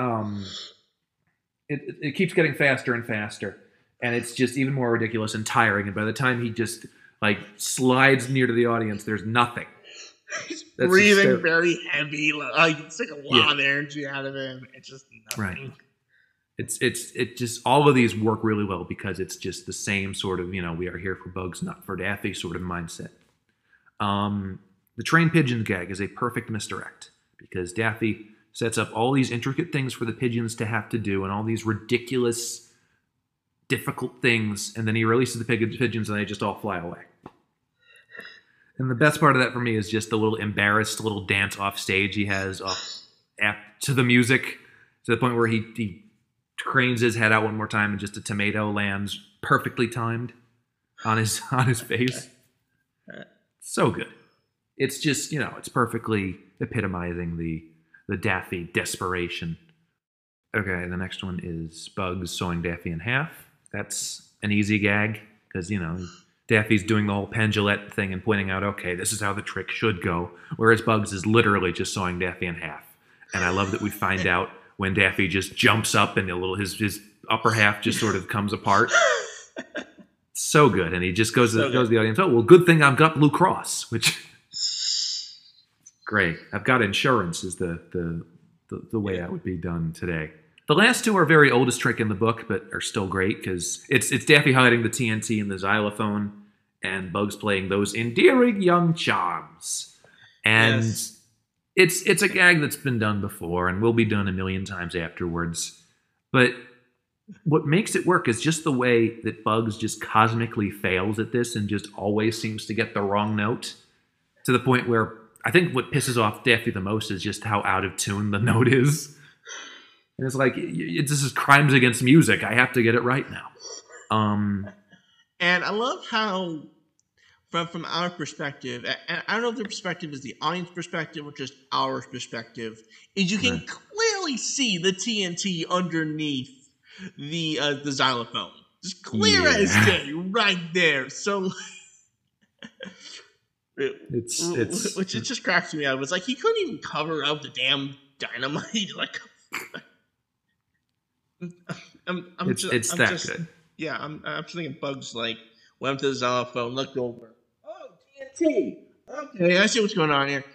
It keeps getting faster and faster, and it's just even more ridiculous and tiring. And by the time he just slides near to the audience, there's nothing. He's breathing very heavy. It's a lot of energy out of him. It's just nothing. Right. It just, all of these work really well because it's just the same sort of, we are here for Bugs, not for Daffy sort of mindset. The train pigeon gag is a perfect misdirect because Daffy sets up all these intricate things for the pigeons to have to do and all these ridiculous, difficult things, and then he releases the pigeons and they just all fly away. And the best part of that for me is just the little embarrassed little dance off stage he has to the music, to the point where he cranes his head out one more time and just a tomato lands perfectly timed on his face. So good. It's just, it's perfectly epitomizing the Daffy desperation. Okay, the next one is Bugs sewing Daffy in half. That's an easy gag because, Daffy's doing the whole pendulette thing and pointing out, okay, this is how the trick should go, whereas Bugs is literally just sewing Daffy in half. And I love that we find out when Daffy just jumps up and his upper half just sort of comes apart. So good. And he just goes to the audience, oh, well, good thing I've got Blue Cross, which great. I've got insurance is the way that would be done today. The last two are very oldest trick in the book, but are still great because it's Daffy hiding the TNT and the xylophone and Bugs playing those endearing young charms. And it's a gag that's been done before and will be done a million times afterwards. But what makes it work is just the way that Bugs just cosmically fails at this and just always seems to get the wrong note, to the point where I think what pisses off Daffy the most is just how out of tune the note is. And it's like, this is crimes against music. I have to get it right now. And I love how, from our perspective, and I don't know if the perspective is the audience perspective or just our perspective, is you can clearly see the TNT underneath the xylophone. Just clear as day, right there. So, which it just cracks me out. It was like he couldn't even cover up the damn dynamite. Like, it's that good. Yeah, I'm just thinking Bugs like went up to the xylophone, looked over. Oh, TNT. Okay, I see what's going on here.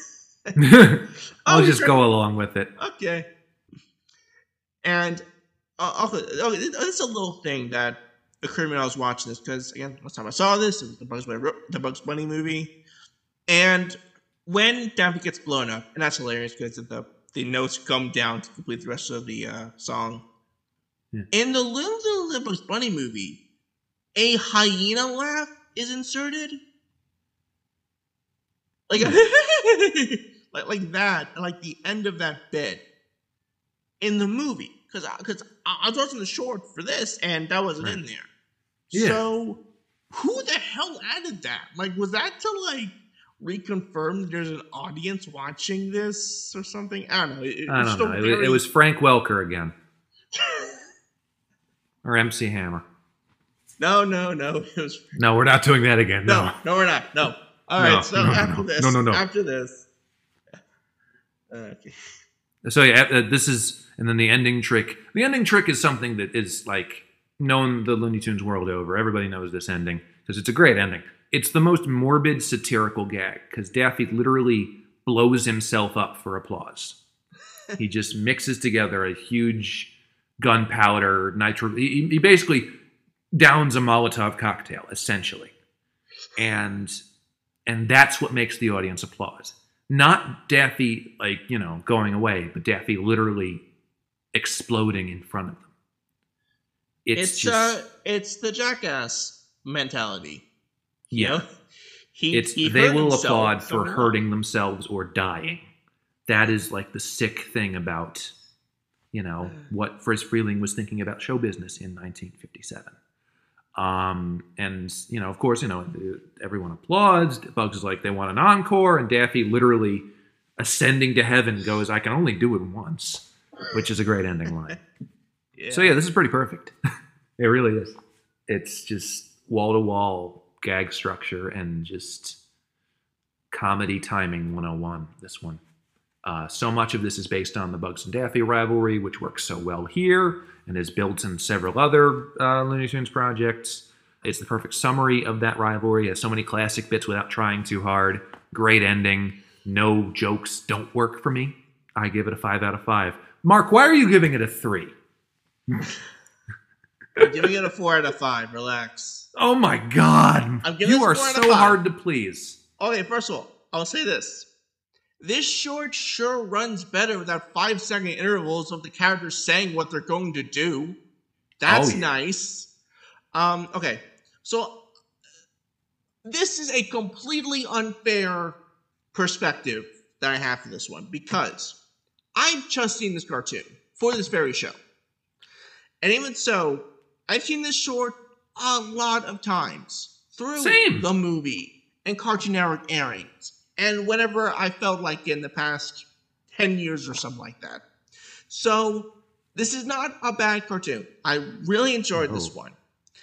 I'll just go along with it. Okay. And this is a little thing that occurred when I was watching this, because again, last time I saw this, it was the Bugs Bunny movie, and when Daffy gets blown up, and that's hilarious because the notes come down to complete the rest of the song. Yeah. In the Little Bugs Bunny movie, a hyena laugh is inserted, like that, like the end of that bit in the movie. Because I was watching the short for this, and that wasn't in there. Yeah. So, who the hell added that? Like, was that to, like, reconfirm there's an audience watching this or something? I don't know. I don't know. It was Frank Welker again. Or MC Hammer. No. It was... No, we're not doing that again. No, we're not. No. All right, after this. After this. Okay. So, yeah, this is... And then the ending trick. The ending trick is something that is, like, known the Looney Tunes world over. Everybody knows this ending because it's a great ending. It's the most morbid satirical gag because Daffy literally blows himself up for applause. He just mixes together a huge gunpowder, nitro... He basically downs a Molotov cocktail, essentially. And that's what makes the audience applaud. Not Daffy, like, going away, but Daffy literally exploding in front of them. It's the Jackass mentality. Yeah. They will applaud for hurting themselves or dying. That is like the sick thing about, what Friz Freleng was thinking about show business in 1957. And, of course, everyone applauds. Bugs is like, they want an encore. And Daffy literally ascending to heaven goes, I can only do it once, which is a great ending line. Yeah. So, yeah, this is pretty perfect. It really is. It's just wall-to-wall gag structure and just comedy timing 101, this one. So much of this is based on the Bugs and Daffy rivalry, which works so well here and is built in several other Looney Tunes projects. It's the perfect summary of that rivalry. It has so many classic bits without trying too hard. Great ending. No jokes don't work for me. I give it a 5 out of 5. Mark, why are you giving it a 3? I'm giving it a 4 out of 5. Relax. Oh my God. You are so hard to please. Okay, first of all, I'll say this. This short sure runs better without 5-second intervals of the characters saying what they're going to do. That's nice. Okay, so this is a completely unfair perspective that I have for this one because I've just seen this cartoon for this very show. And even so, I've seen this short a lot of times through the movie and Cartoon Network airings. And whenever I felt like in the past 10 years or something like that. So, this is not a bad cartoon. I really enjoyed this one.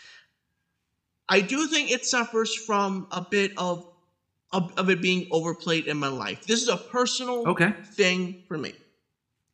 I do think it suffers from a bit of it being overplayed in my life. This is a personal thing for me.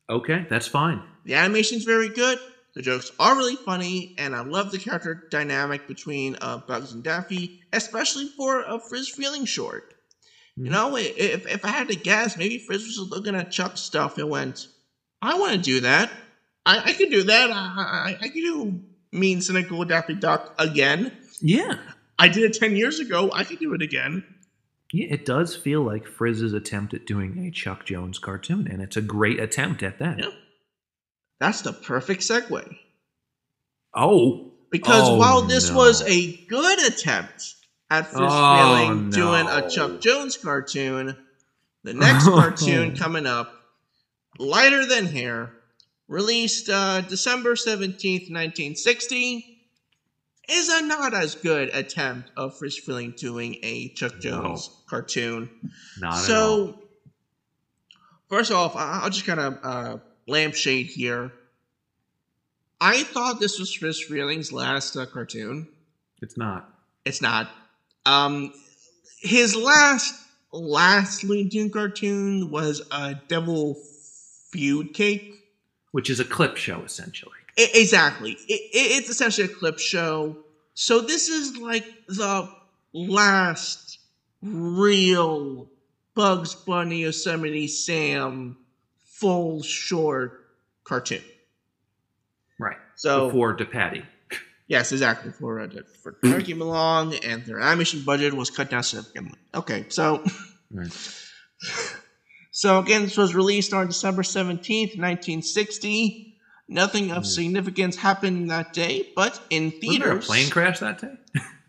Okay, that's fine. The animation's very good. The jokes are really funny, and I love the character dynamic between Bugs and Daffy, especially for a Frizz Freeling short. You know, if I had to guess, maybe Frizz was looking at Chuck's stuff and went, I want to do that. I could do that. I could do Mean Cynical Daffy Duck again. Yeah. I did it 10 years ago. I could do it again. Yeah, it does feel like Frizz's attempt at doing a Chuck Jones cartoon, and it's a great attempt at that. Yeah. That's the perfect segue. Oh. Because while this was a good attempt at Frizz Freeling doing a Chuck Jones cartoon, the next cartoon coming up, Lighter Than Hair, released December 17th, 1960, is a not as good attempt of Frizz Freeling doing a Chuck Jones cartoon. Not at all. First off, I'll just kind of lampshade here. I thought this was Frizz Freeling's last cartoon. It's not. It's not. His last Looney Tunes cartoon was a Devil Feud Cake, which is a clip show, essentially. Exactly. It's essentially a clip show. So this is like the last real Bugs Bunny, Yosemite Sam, full short cartoon. Right. So before DePatty. Yes, exactly. For Turkey came along, and their animation budget was cut down significantly. Okay, so right. So again, this was released on December 17th, 1960. Nothing of significance happened that day, but in theaters... Was there a plane crash that day?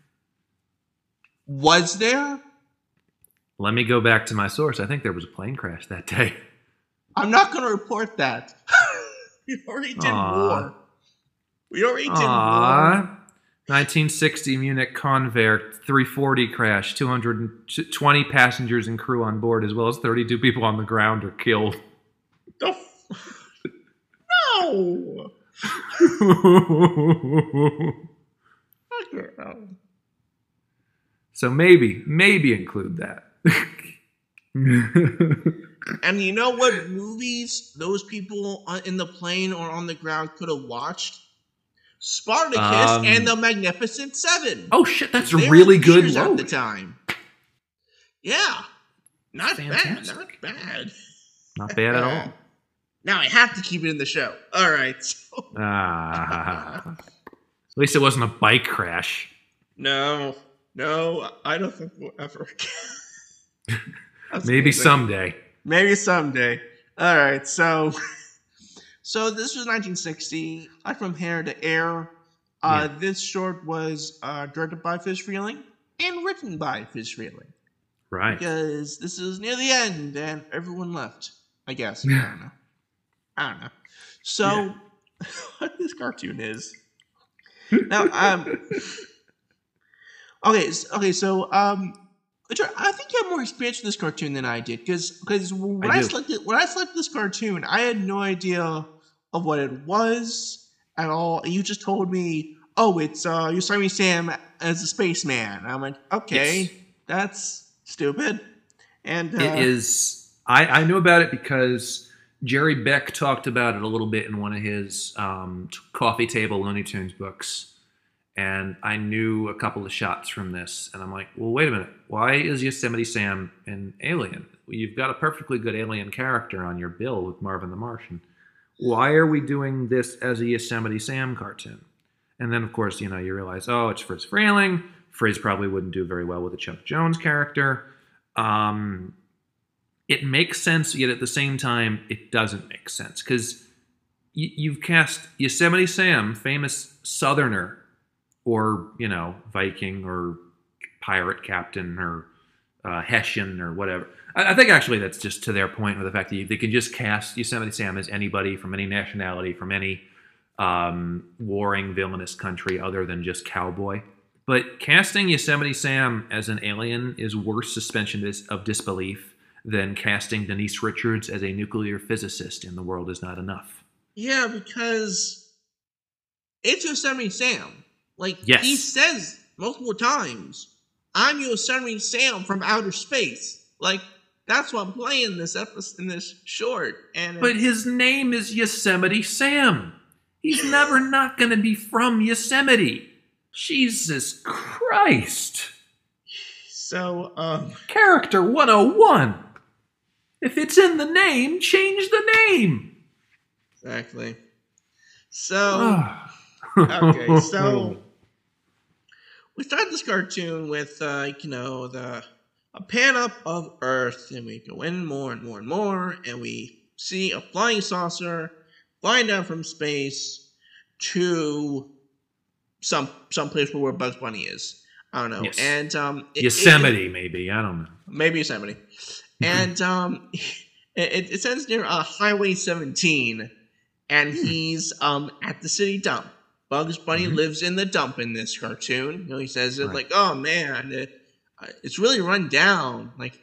Was there? Let me go back to my source. I think there was a plane crash that day. I'm not going to report that. We already did war. We already did war. 1960 Munich Convair 340 crash. 220 passengers and crew on board, as well as 32 people on the ground are killed. No. So maybe include that. And you know what movies those people in the plane or on the ground could have watched? Spartacus and the Magnificent Seven. Oh shit, that's a really good load at the time. Yeah, not fantastic. bad, not bad, not bad at all. Now I have to keep it in the show. All right. So. At least it wasn't a bike crash. No, I don't think we'll ever. Maybe someday. Maybe someday. All right, so this was 1960. From Hair to Air. This short was directed by Frizz Freeling and written by Frizz Freeling. Right. Because this is near the end and everyone left, I guess. I don't know. So, what this cartoon is. Now, okay, so, I think you have more experience with this cartoon than I did, because when I selected this cartoon, I had no idea of what it was at all. You just told me, oh, it's Yosemite Sam as a spaceman. I'm like, okay, that's stupid. And it is. I knew about it because Jerry Beck talked about it a little bit in one of his coffee table Looney Tunes books. And I knew a couple of shots from this. And I'm like, well, wait a minute. Why is Yosemite Sam an alien? You've got a perfectly good alien character on your bill with Marvin the Martian. Why are we doing this as a Yosemite Sam cartoon? And then, of course, you realize, oh, it's Frizz Freeling. Frizz probably wouldn't do very well with a Chuck Jones character. It makes sense, yet at the same time, it doesn't make sense. Because you've cast Yosemite Sam, famous Southerner, or, Viking, or pirate captain, or Hessian, or whatever. I think, actually, that's just to their point with the fact that they can just cast Yosemite Sam as anybody from any nationality, from any warring, villainous country other than just cowboy. But casting Yosemite Sam as an alien is worse suspension of disbelief than casting Denise Richards as a nuclear physicist in The World Is Not Enough. Yeah, because it's Yosemite Sam. Yes. He says multiple times, I'm Yosemite Sam from outer space. That's what I'm playing this episode in this short. But his name is Yosemite Sam. He's never not going to be from Yosemite. Jesus Christ. So, Character 101. If it's in the name, change the name. Exactly. So, okay, so we start this cartoon with, a pan up of Earth, and we go in more and more and more, and we see a flying saucer flying down from space to some place where Bugs Bunny is. I don't know. Yes. And Yosemite, maybe. I don't know. Maybe Yosemite. And it sends near Highway 17, and he's at the city dump. Bugs Bunny lives in the dump in this cartoon. He says it like, "Oh man, it's really run down." Like,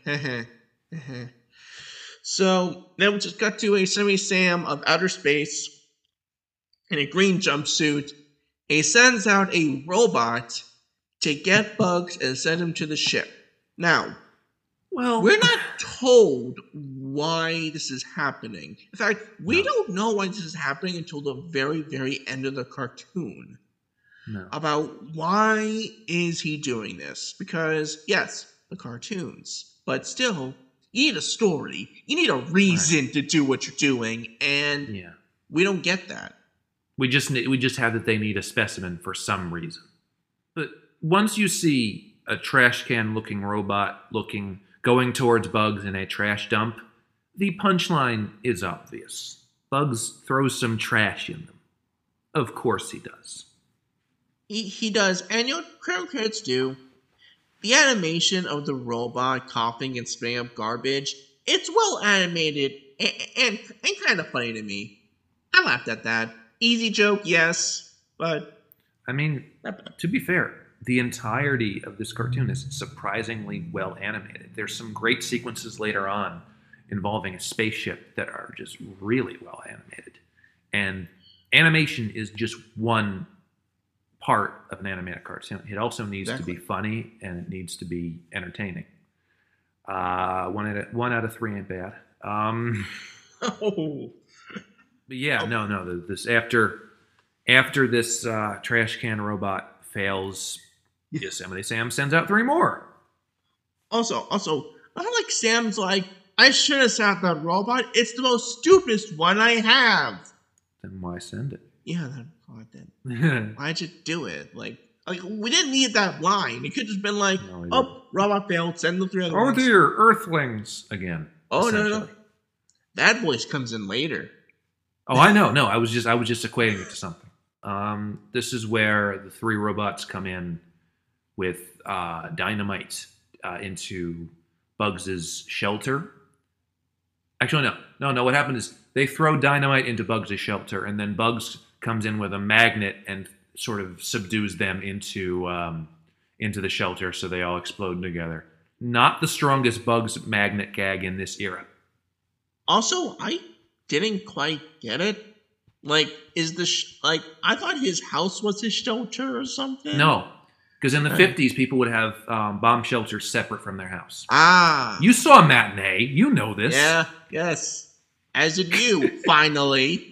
So then we just cut to a Yosemite Sam of outer space in a green jumpsuit. He sends out a robot to get Bugs and send him to the ship. Now, we're not told why this is happening. In fact, we don't know why this is happening until the very, very end of the cartoon. No. About why is he doing this? Because, yes, the cartoons, but still, you need a story. You need a reason to do what you're doing, and we don't get that. We just have that they need a specimen for some reason. But once you see a trash can looking robot going towards Bugs in a trash dump, the punchline is obvious. Bugs throws some trash in them. Of course he does. He does, and credits do. The animation of the robot coughing and spitting up garbage, it's well animated and kind of funny to me. I laughed at that. Easy joke, yes, but... I mean, to be fair, the entirety of this cartoon is surprisingly well animated. There's some great sequences later on involving a spaceship that are just really well animated. And animation is just one part of an animated cartoon. It also needs to be funny, and it needs to be entertaining. 1 out of 3 ain't bad. But yeah, no. This after this trash can robot fails, Yosemite Sam sends out 3 more. Also, not like Sam's like, I should have sent that robot. It's the most stupidest one I have. Then why send it? Yeah, then why'd you do it? Like we didn't need that line. It could just been like, robot failed. Send the 3 other ones. Oh dear, Earthlings again. Oh no. That voice comes in later. Oh, I know. No, I was just equating it to something. This is where the 3 robots come in with dynamite into Bugs's shelter. Actually, no. What happened is they throw dynamite into Bugs's shelter, and then Bugs comes in with a magnet and sort of subdues them into the shelter, so they all explode together. Not the strongest Bugs magnet gag in this era. Also, I didn't quite get it. Like, is I thought his house was his shelter or something? No, because in the 50s, people would have bomb shelters separate from their house. Ah. You saw Matinee. You know this. Yeah, yes. As did you, finally.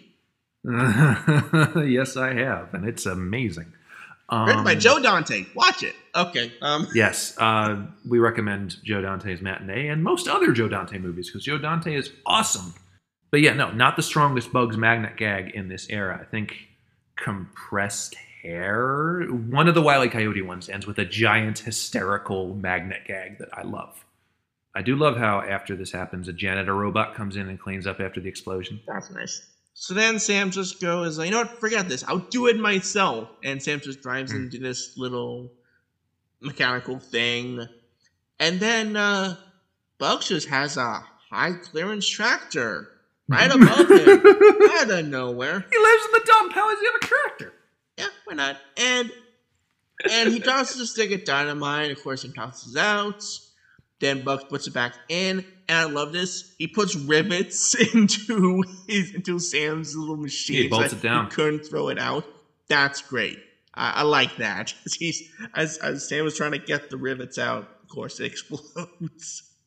Yes, I have, and it's amazing. Written by Joe Dante. Watch it. Okay. Yes, we recommend Joe Dante's Matinee and most other Joe Dante movies, because Joe Dante is awesome. But yeah, no, not the strongest Bugs magnet gag in this era. I think compressed hair. One of the Wile E. Coyote ones ends with a giant hysterical magnet gag that I love. I do love how after this happens, a janitor robot comes in and cleans up after the explosion. That's nice. So then Sam just goes, you know what, forget this. I'll do it myself. And Sam just drives into this little mechanical thing. And then Bugs just has a high clearance tractor right above him, out of nowhere. He lives in the dump. How does he have a tractor? Yeah, why not? And he tosses a stick of dynamite. Of course, he tosses out. Then Bugs puts it back in. And I love this. He puts rivets into Sam's little machine. He bolts it down. He couldn't throw it out. That's great. I like that. As Sam was trying to get the rivets out, of course, it explodes.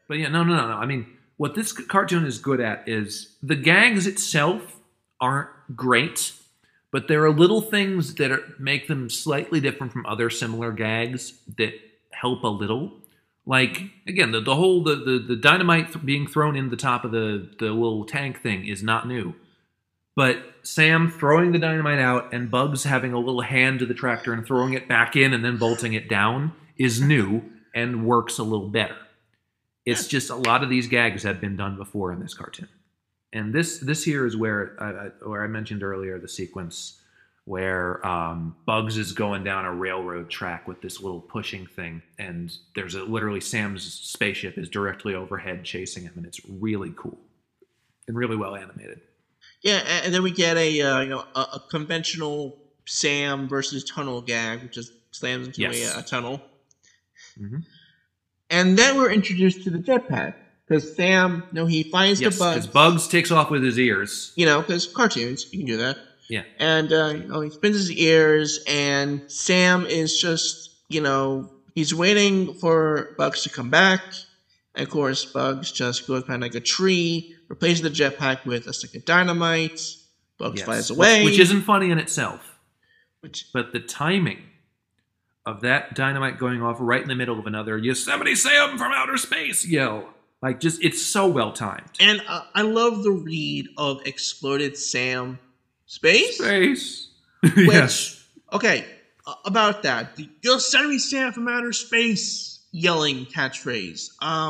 But yeah, no. I mean, what this cartoon is good at is the gags itself aren't great, but there are little things that make them slightly different from other similar gags that help a little. Like, again, the whole dynamite being thrown in the top of the little tank thing is not new. But Sam throwing the dynamite out and Bugs having a little hand to the tractor and throwing it back in and then bolting it down is new and works a little better. It's just a lot of these gags have been done before in this cartoon. And this here is where I mentioned earlier the sequence where Bugs is going down a railroad track with this little pushing thing, and there's literally Sam's spaceship is directly overhead chasing him, and it's really cool and really well animated. Yeah, and then we get a conventional Sam versus tunnel gag, which just slams into a tunnel. Mm-hmm. And then we're introduced to the jetpack. Because Sam, he finds the Bugs. Because Bugs takes off with his ears. Because cartoons, you can do that. Yeah. And, he spins his ears, and Sam is just, he's waiting for Bugs to come back. And, of course, Bugs just goes behind like a tree, replaces the jetpack with a stick of dynamite. Bugs flies away. Which isn't funny in itself. But the timing of that dynamite going off right in the middle of another Yosemite Sam from outer space yell. Like, just, it's so well timed. And I love the read of Exploded Sam Space. Yes. Okay, about that. The Yosemite Sam from outer space yelling catchphrase.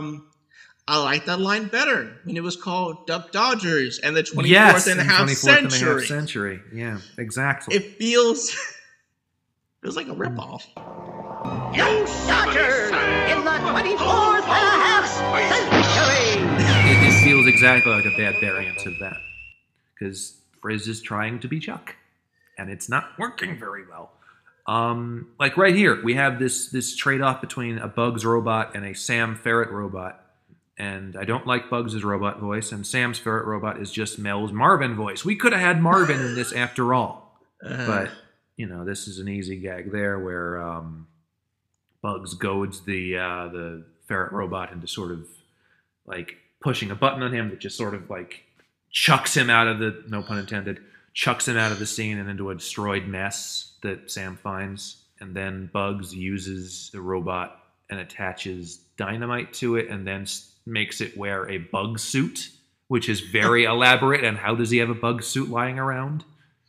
I like that line better when it was called Duck Dodgers and the 24th and a half century. Yeah, exactly. It feels like a ripoff. Young Dodgers in the 24th and a half century. It feels exactly like a bad variant of that. Because Frizz is trying to be Chuck. And it's not working very well. Like right here, we have this trade-off between a Bugs robot and a Sam Ferret robot. And I don't like Bugs' robot voice, and Sam's Ferret robot is just Mel's Marvin voice. We could have had Marvin in this after all. But, this is an easy gag there where Bugs goads the Ferret robot into sort of, like, pushing a button on him that just sort of, like, chucks him out of the, no pun intended, chucks him out of the scene and into a destroyed mess that Sam finds. And then Bugs uses the robot and attaches dynamite to it and then makes it wear a bug suit, which is very elaborate. And how does he have a bug suit lying around?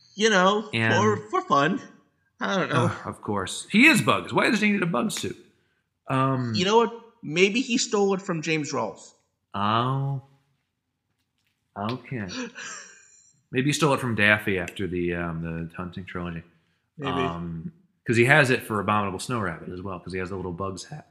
For fun. I don't know. Of course. He is Bugs. Why does he need a bug suit? You know what? Maybe he stole it from James Rolfe. Oh. Okay. Maybe he stole it from Daffy after the Hunting trilogy. Maybe. Because he has it for Abominable Snow Rabbit as well, because he has the little Bugs hat.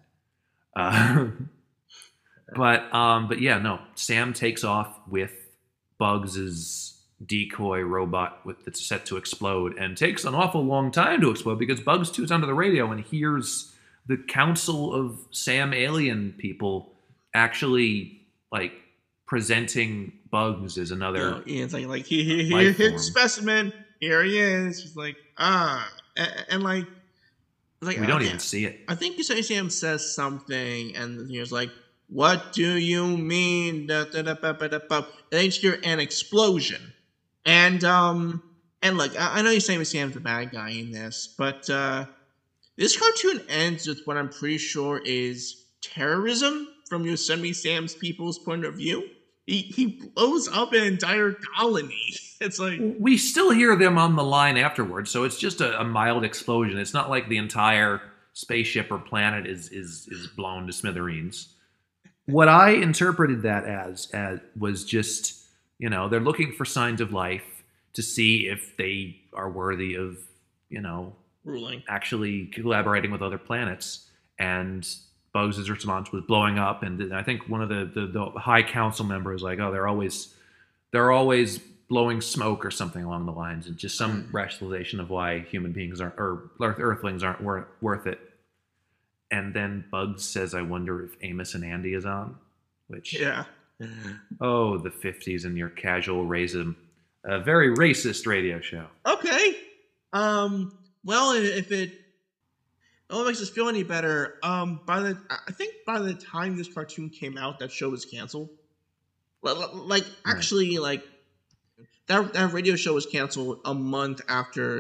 But yeah, no. Sam takes off with Bugs' decoy robot that's set to explode, and takes an awful long time to explode because Bugs tunes onto the radio and hears the Council of Sam alien people actually like presenting Bugs as another. It's like his specimen. Here he is. He's like and like we don't even see it. I think Yosemite Sam says something, and he was like, "What do you mean?" And then you hear an explosion. And look, I know Yosemite Sam's the bad guy in this, but this cartoon ends with what I'm pretty sure is terrorism from Yosemite Sam's people's point of view. He blows up an entire colony. It's like we still hear them on the line afterwards, so it's just a mild explosion. It's not like the entire spaceship or planet is blown to smithereens. What I interpreted that as was just, they're looking for signs of life to see if they are worthy of, ruling, actually collaborating with other planets. And Bugs' response was blowing up, and I think one of the High Council members was like, "Oh, they're always blowing smoke or something along the lines," and just some rationalization of why human beings aren't, or Earthlings aren't worth it. And then Bugs says, "I wonder if Amos and Andy is on," which oh, the 50s and your casual racism, a very racist radio show. Okay, well, if it. what makes us feel any better, I think by the time this cartoon came out, that show was canceled. Like, actually, like, that radio show was canceled a month after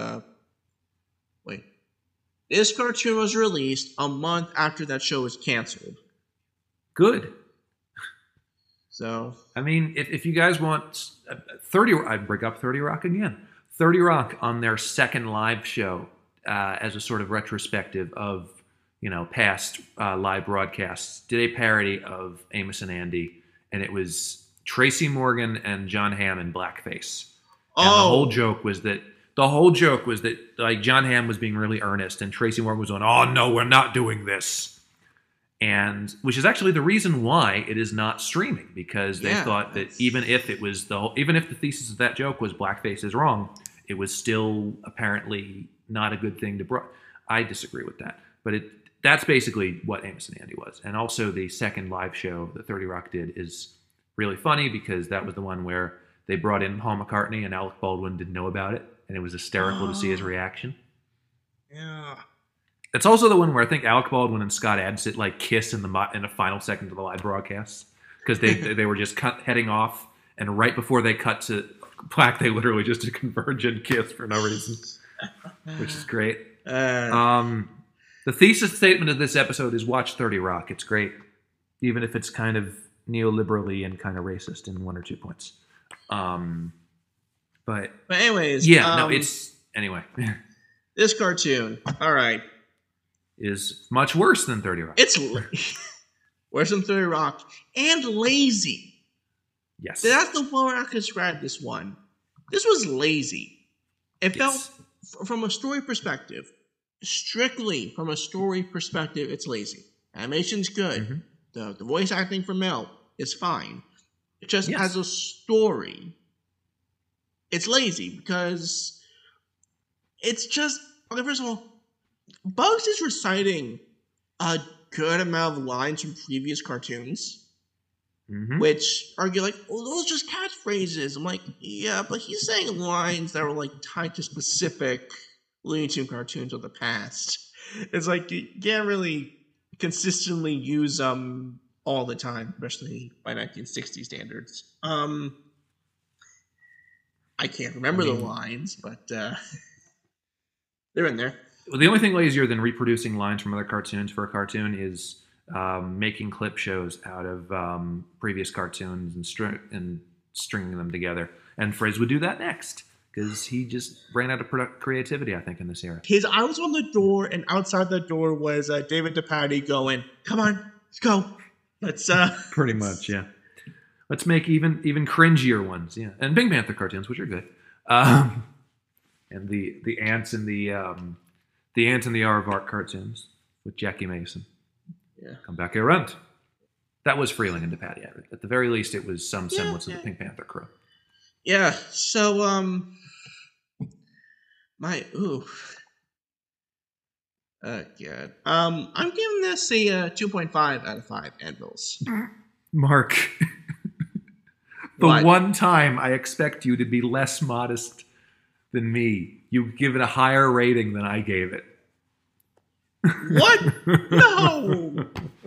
this cartoon was released a month after that show was canceled. Good. So, I mean, if you guys want 30, I'd bring up 30 Rock again. 30 Rock on their second live show as a sort of retrospective of, past live broadcasts, did a parody of Amos and Andy, and it was Tracy Morgan and John Hamm in blackface. And the whole joke was that like John Hamm was being really earnest, and Tracy Morgan was going, "Oh no, we're not doing this." And which is actually the reason why it is not streaming, because they thought that even if the thesis of that joke was blackface is wrong, it was still apparently not a good thing to I disagree with that. But that's basically what Amos and Andy was. And also the second live show that 30 Rock did is really funny, because that was the one where they brought in Paul McCartney and Alec Baldwin didn't know about it, and it was hysterical to see his reaction. Yeah. It's also the one where I think Alec Baldwin and Scott Adsit like kiss in the final second of the live broadcast, because they were just heading off, and right before they cut to black, they literally just did a convergent kiss for no reason, which is great. The thesis statement of this episode is watch 30 Rock. It's great, even if it's kind of neoliberally and kind of racist in 1 or 2 points. But anyways, anyway. This cartoon, all right, is much worse than 30 Rock. It's worse than 30 Rock and lazy. Yes. That's the way I could describe this one. This was lazy. It felt, from a story perspective, strictly from a story perspective, it's lazy. Animation's good. Mm-hmm. The voice acting for Mel is fine. It just as a story, it's lazy, because it's just, okay, first of all, Bugs is reciting a good amount of lines from previous cartoons, which argue like, well, those are just catchphrases. I'm like, yeah, but he's saying lines that were like tied to specific Looney Tunes cartoons of the past. It's like you can't really consistently use them all the time, especially by 1960 standards. I can't remember the lines, but they're in there. Well, the only thing lazier than reproducing lines from other cartoons for a cartoon is making clip shows out of previous cartoons and stringing them together. And Frizz would do that next, because he just ran out of creativity, I think, in this era. His eye was on the door, and outside the door was David DePatie going, "Come on, let's go. Let's." Pretty much, yeah. Let's make even cringier ones, yeah. And Pink Panther cartoons, which are good. And the ants and the Ant and the Aardvark cartoons with Jackie Mason. Yeah. Come back around. That was Freeling and DePatie. At the very least, it was some semblance of the Pink Panther crew. Yeah. So, oh God. I'm giving this a 2.5 out of 5 anvils. Mark. One time I expect you to be less modest than me. You give it a higher rating than I gave it. What? No!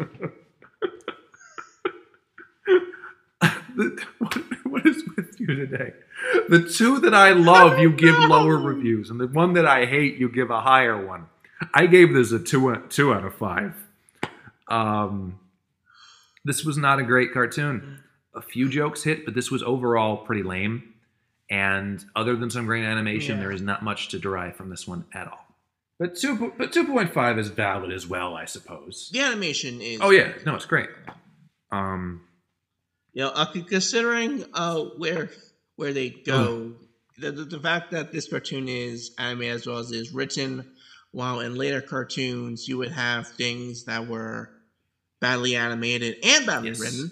What is with you today? The two that I love, you give lower reviews, and the one that I hate, you give a higher one. I gave this a 2 out of 5. This was not a great cartoon. A few jokes hit, but this was overall pretty lame. And other than some great animation, there is not much to derive from this one at all. But 2.5 is valid as well, I suppose. The animation is... Oh, yeah. No, it's great. Considering where they go, the fact that this cartoon is animated as well as is written, while in later cartoons you would have things that were badly animated and badly written.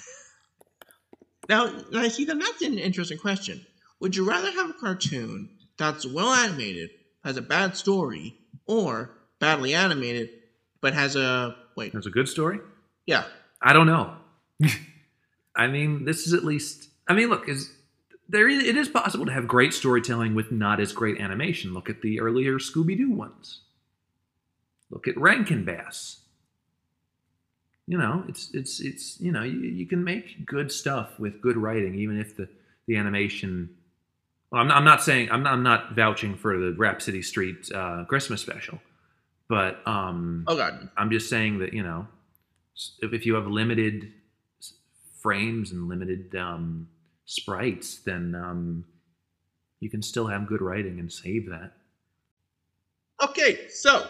Now, I see that that's an interesting question. Would you rather have a cartoon that's well animated, has a bad story, or badly animated, but has a... Wait. Has a good story? Yeah. I don't know. I mean, this is at least... I mean, look, it is possible to have great storytelling with not as great animation. Look at the earlier Scooby-Doo ones. Look at Rankin Bass. You know, it's you know, you can make good stuff with good writing, even if the animation. Well, I'm not saying I'm not vouching for the Rhapsody Street Christmas special, but oh God, I'm just saying that, you know, if you have limited frames and limited sprites, then you can still have good writing and save that. Okay,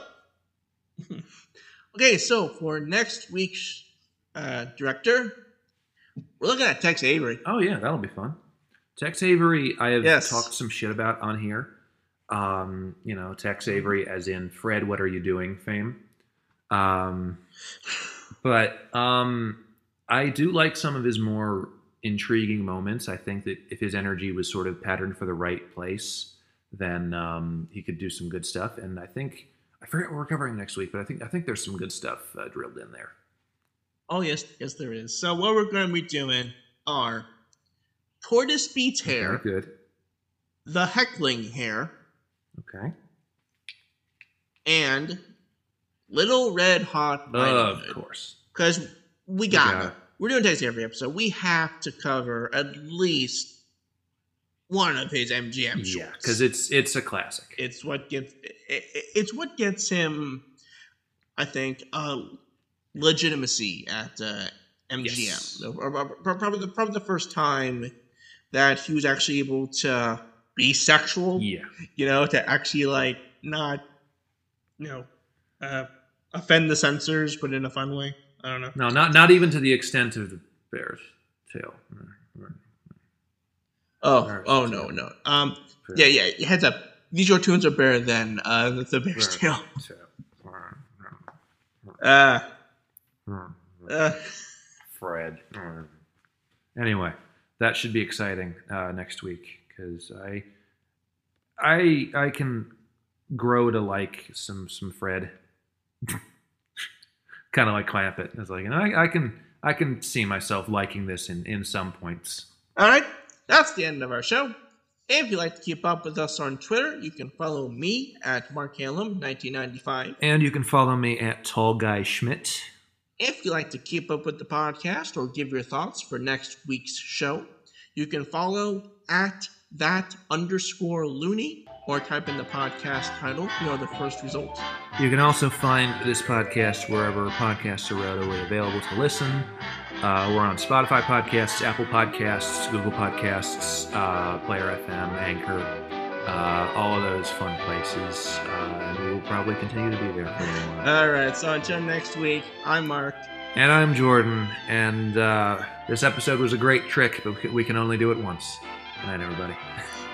so for next week's director, we're looking at Tex Avery. Oh yeah, that'll be fun. Tex Avery, I have talked some shit about on here. You know, Tex Avery as in Fred, What Are You Doing fame. But I do like some of his more intriguing moments. I think that if his energy was sort of patterned for the right place, then he could do some good stuff. And I forget what we're covering next week, but I think there's some good stuff drilled in there. Oh yes, there is. So what we're going to be doing are Tortoise Beats hair. Okay, good. The Heckling hair. Okay. And Little Red Hot Riding Hood. Of course. Because we got it. We're doing Tex Avery episode. We have to cover at least one of his MGM shorts. Yeah, because it's a classic. It's what gets him, I think, legitimacy at MGM. Yes. Probably the first time that he was actually able to be sexual. Yeah. You know, to actually like not, you know, offend the censors, but in a fun way. I don't know. No, not even to the extent of the Bear's Tail. No. Yeah. Heads up. These cartoons are better than the Bear's Tail. Fred. Anyway, that should be exciting next week because I can grow to like some Fred. Kind of like Clampett. It's like, you know, I can see myself liking this in some points. All right, that's the end of our show. If you'd like to keep up with us on Twitter, you can follow me at MarkHalem1995. And you can follow me at Tall Guy Schmidt. If you'd like to keep up with the podcast or give your thoughts for next week's show, you can follow at _Looney or type in the podcast title. You know the first result. You can also find this podcast wherever podcasts are readily available to listen. We're on Spotify podcasts, Apple Podcasts, Google Podcasts, Player FM, Anchor, all of those fun places. And we will probably continue to be there for a while. All right, so until next week, I'm Mark. And I'm Jordan. And this episode was a great trick, but we can only do it once. Good night, everybody.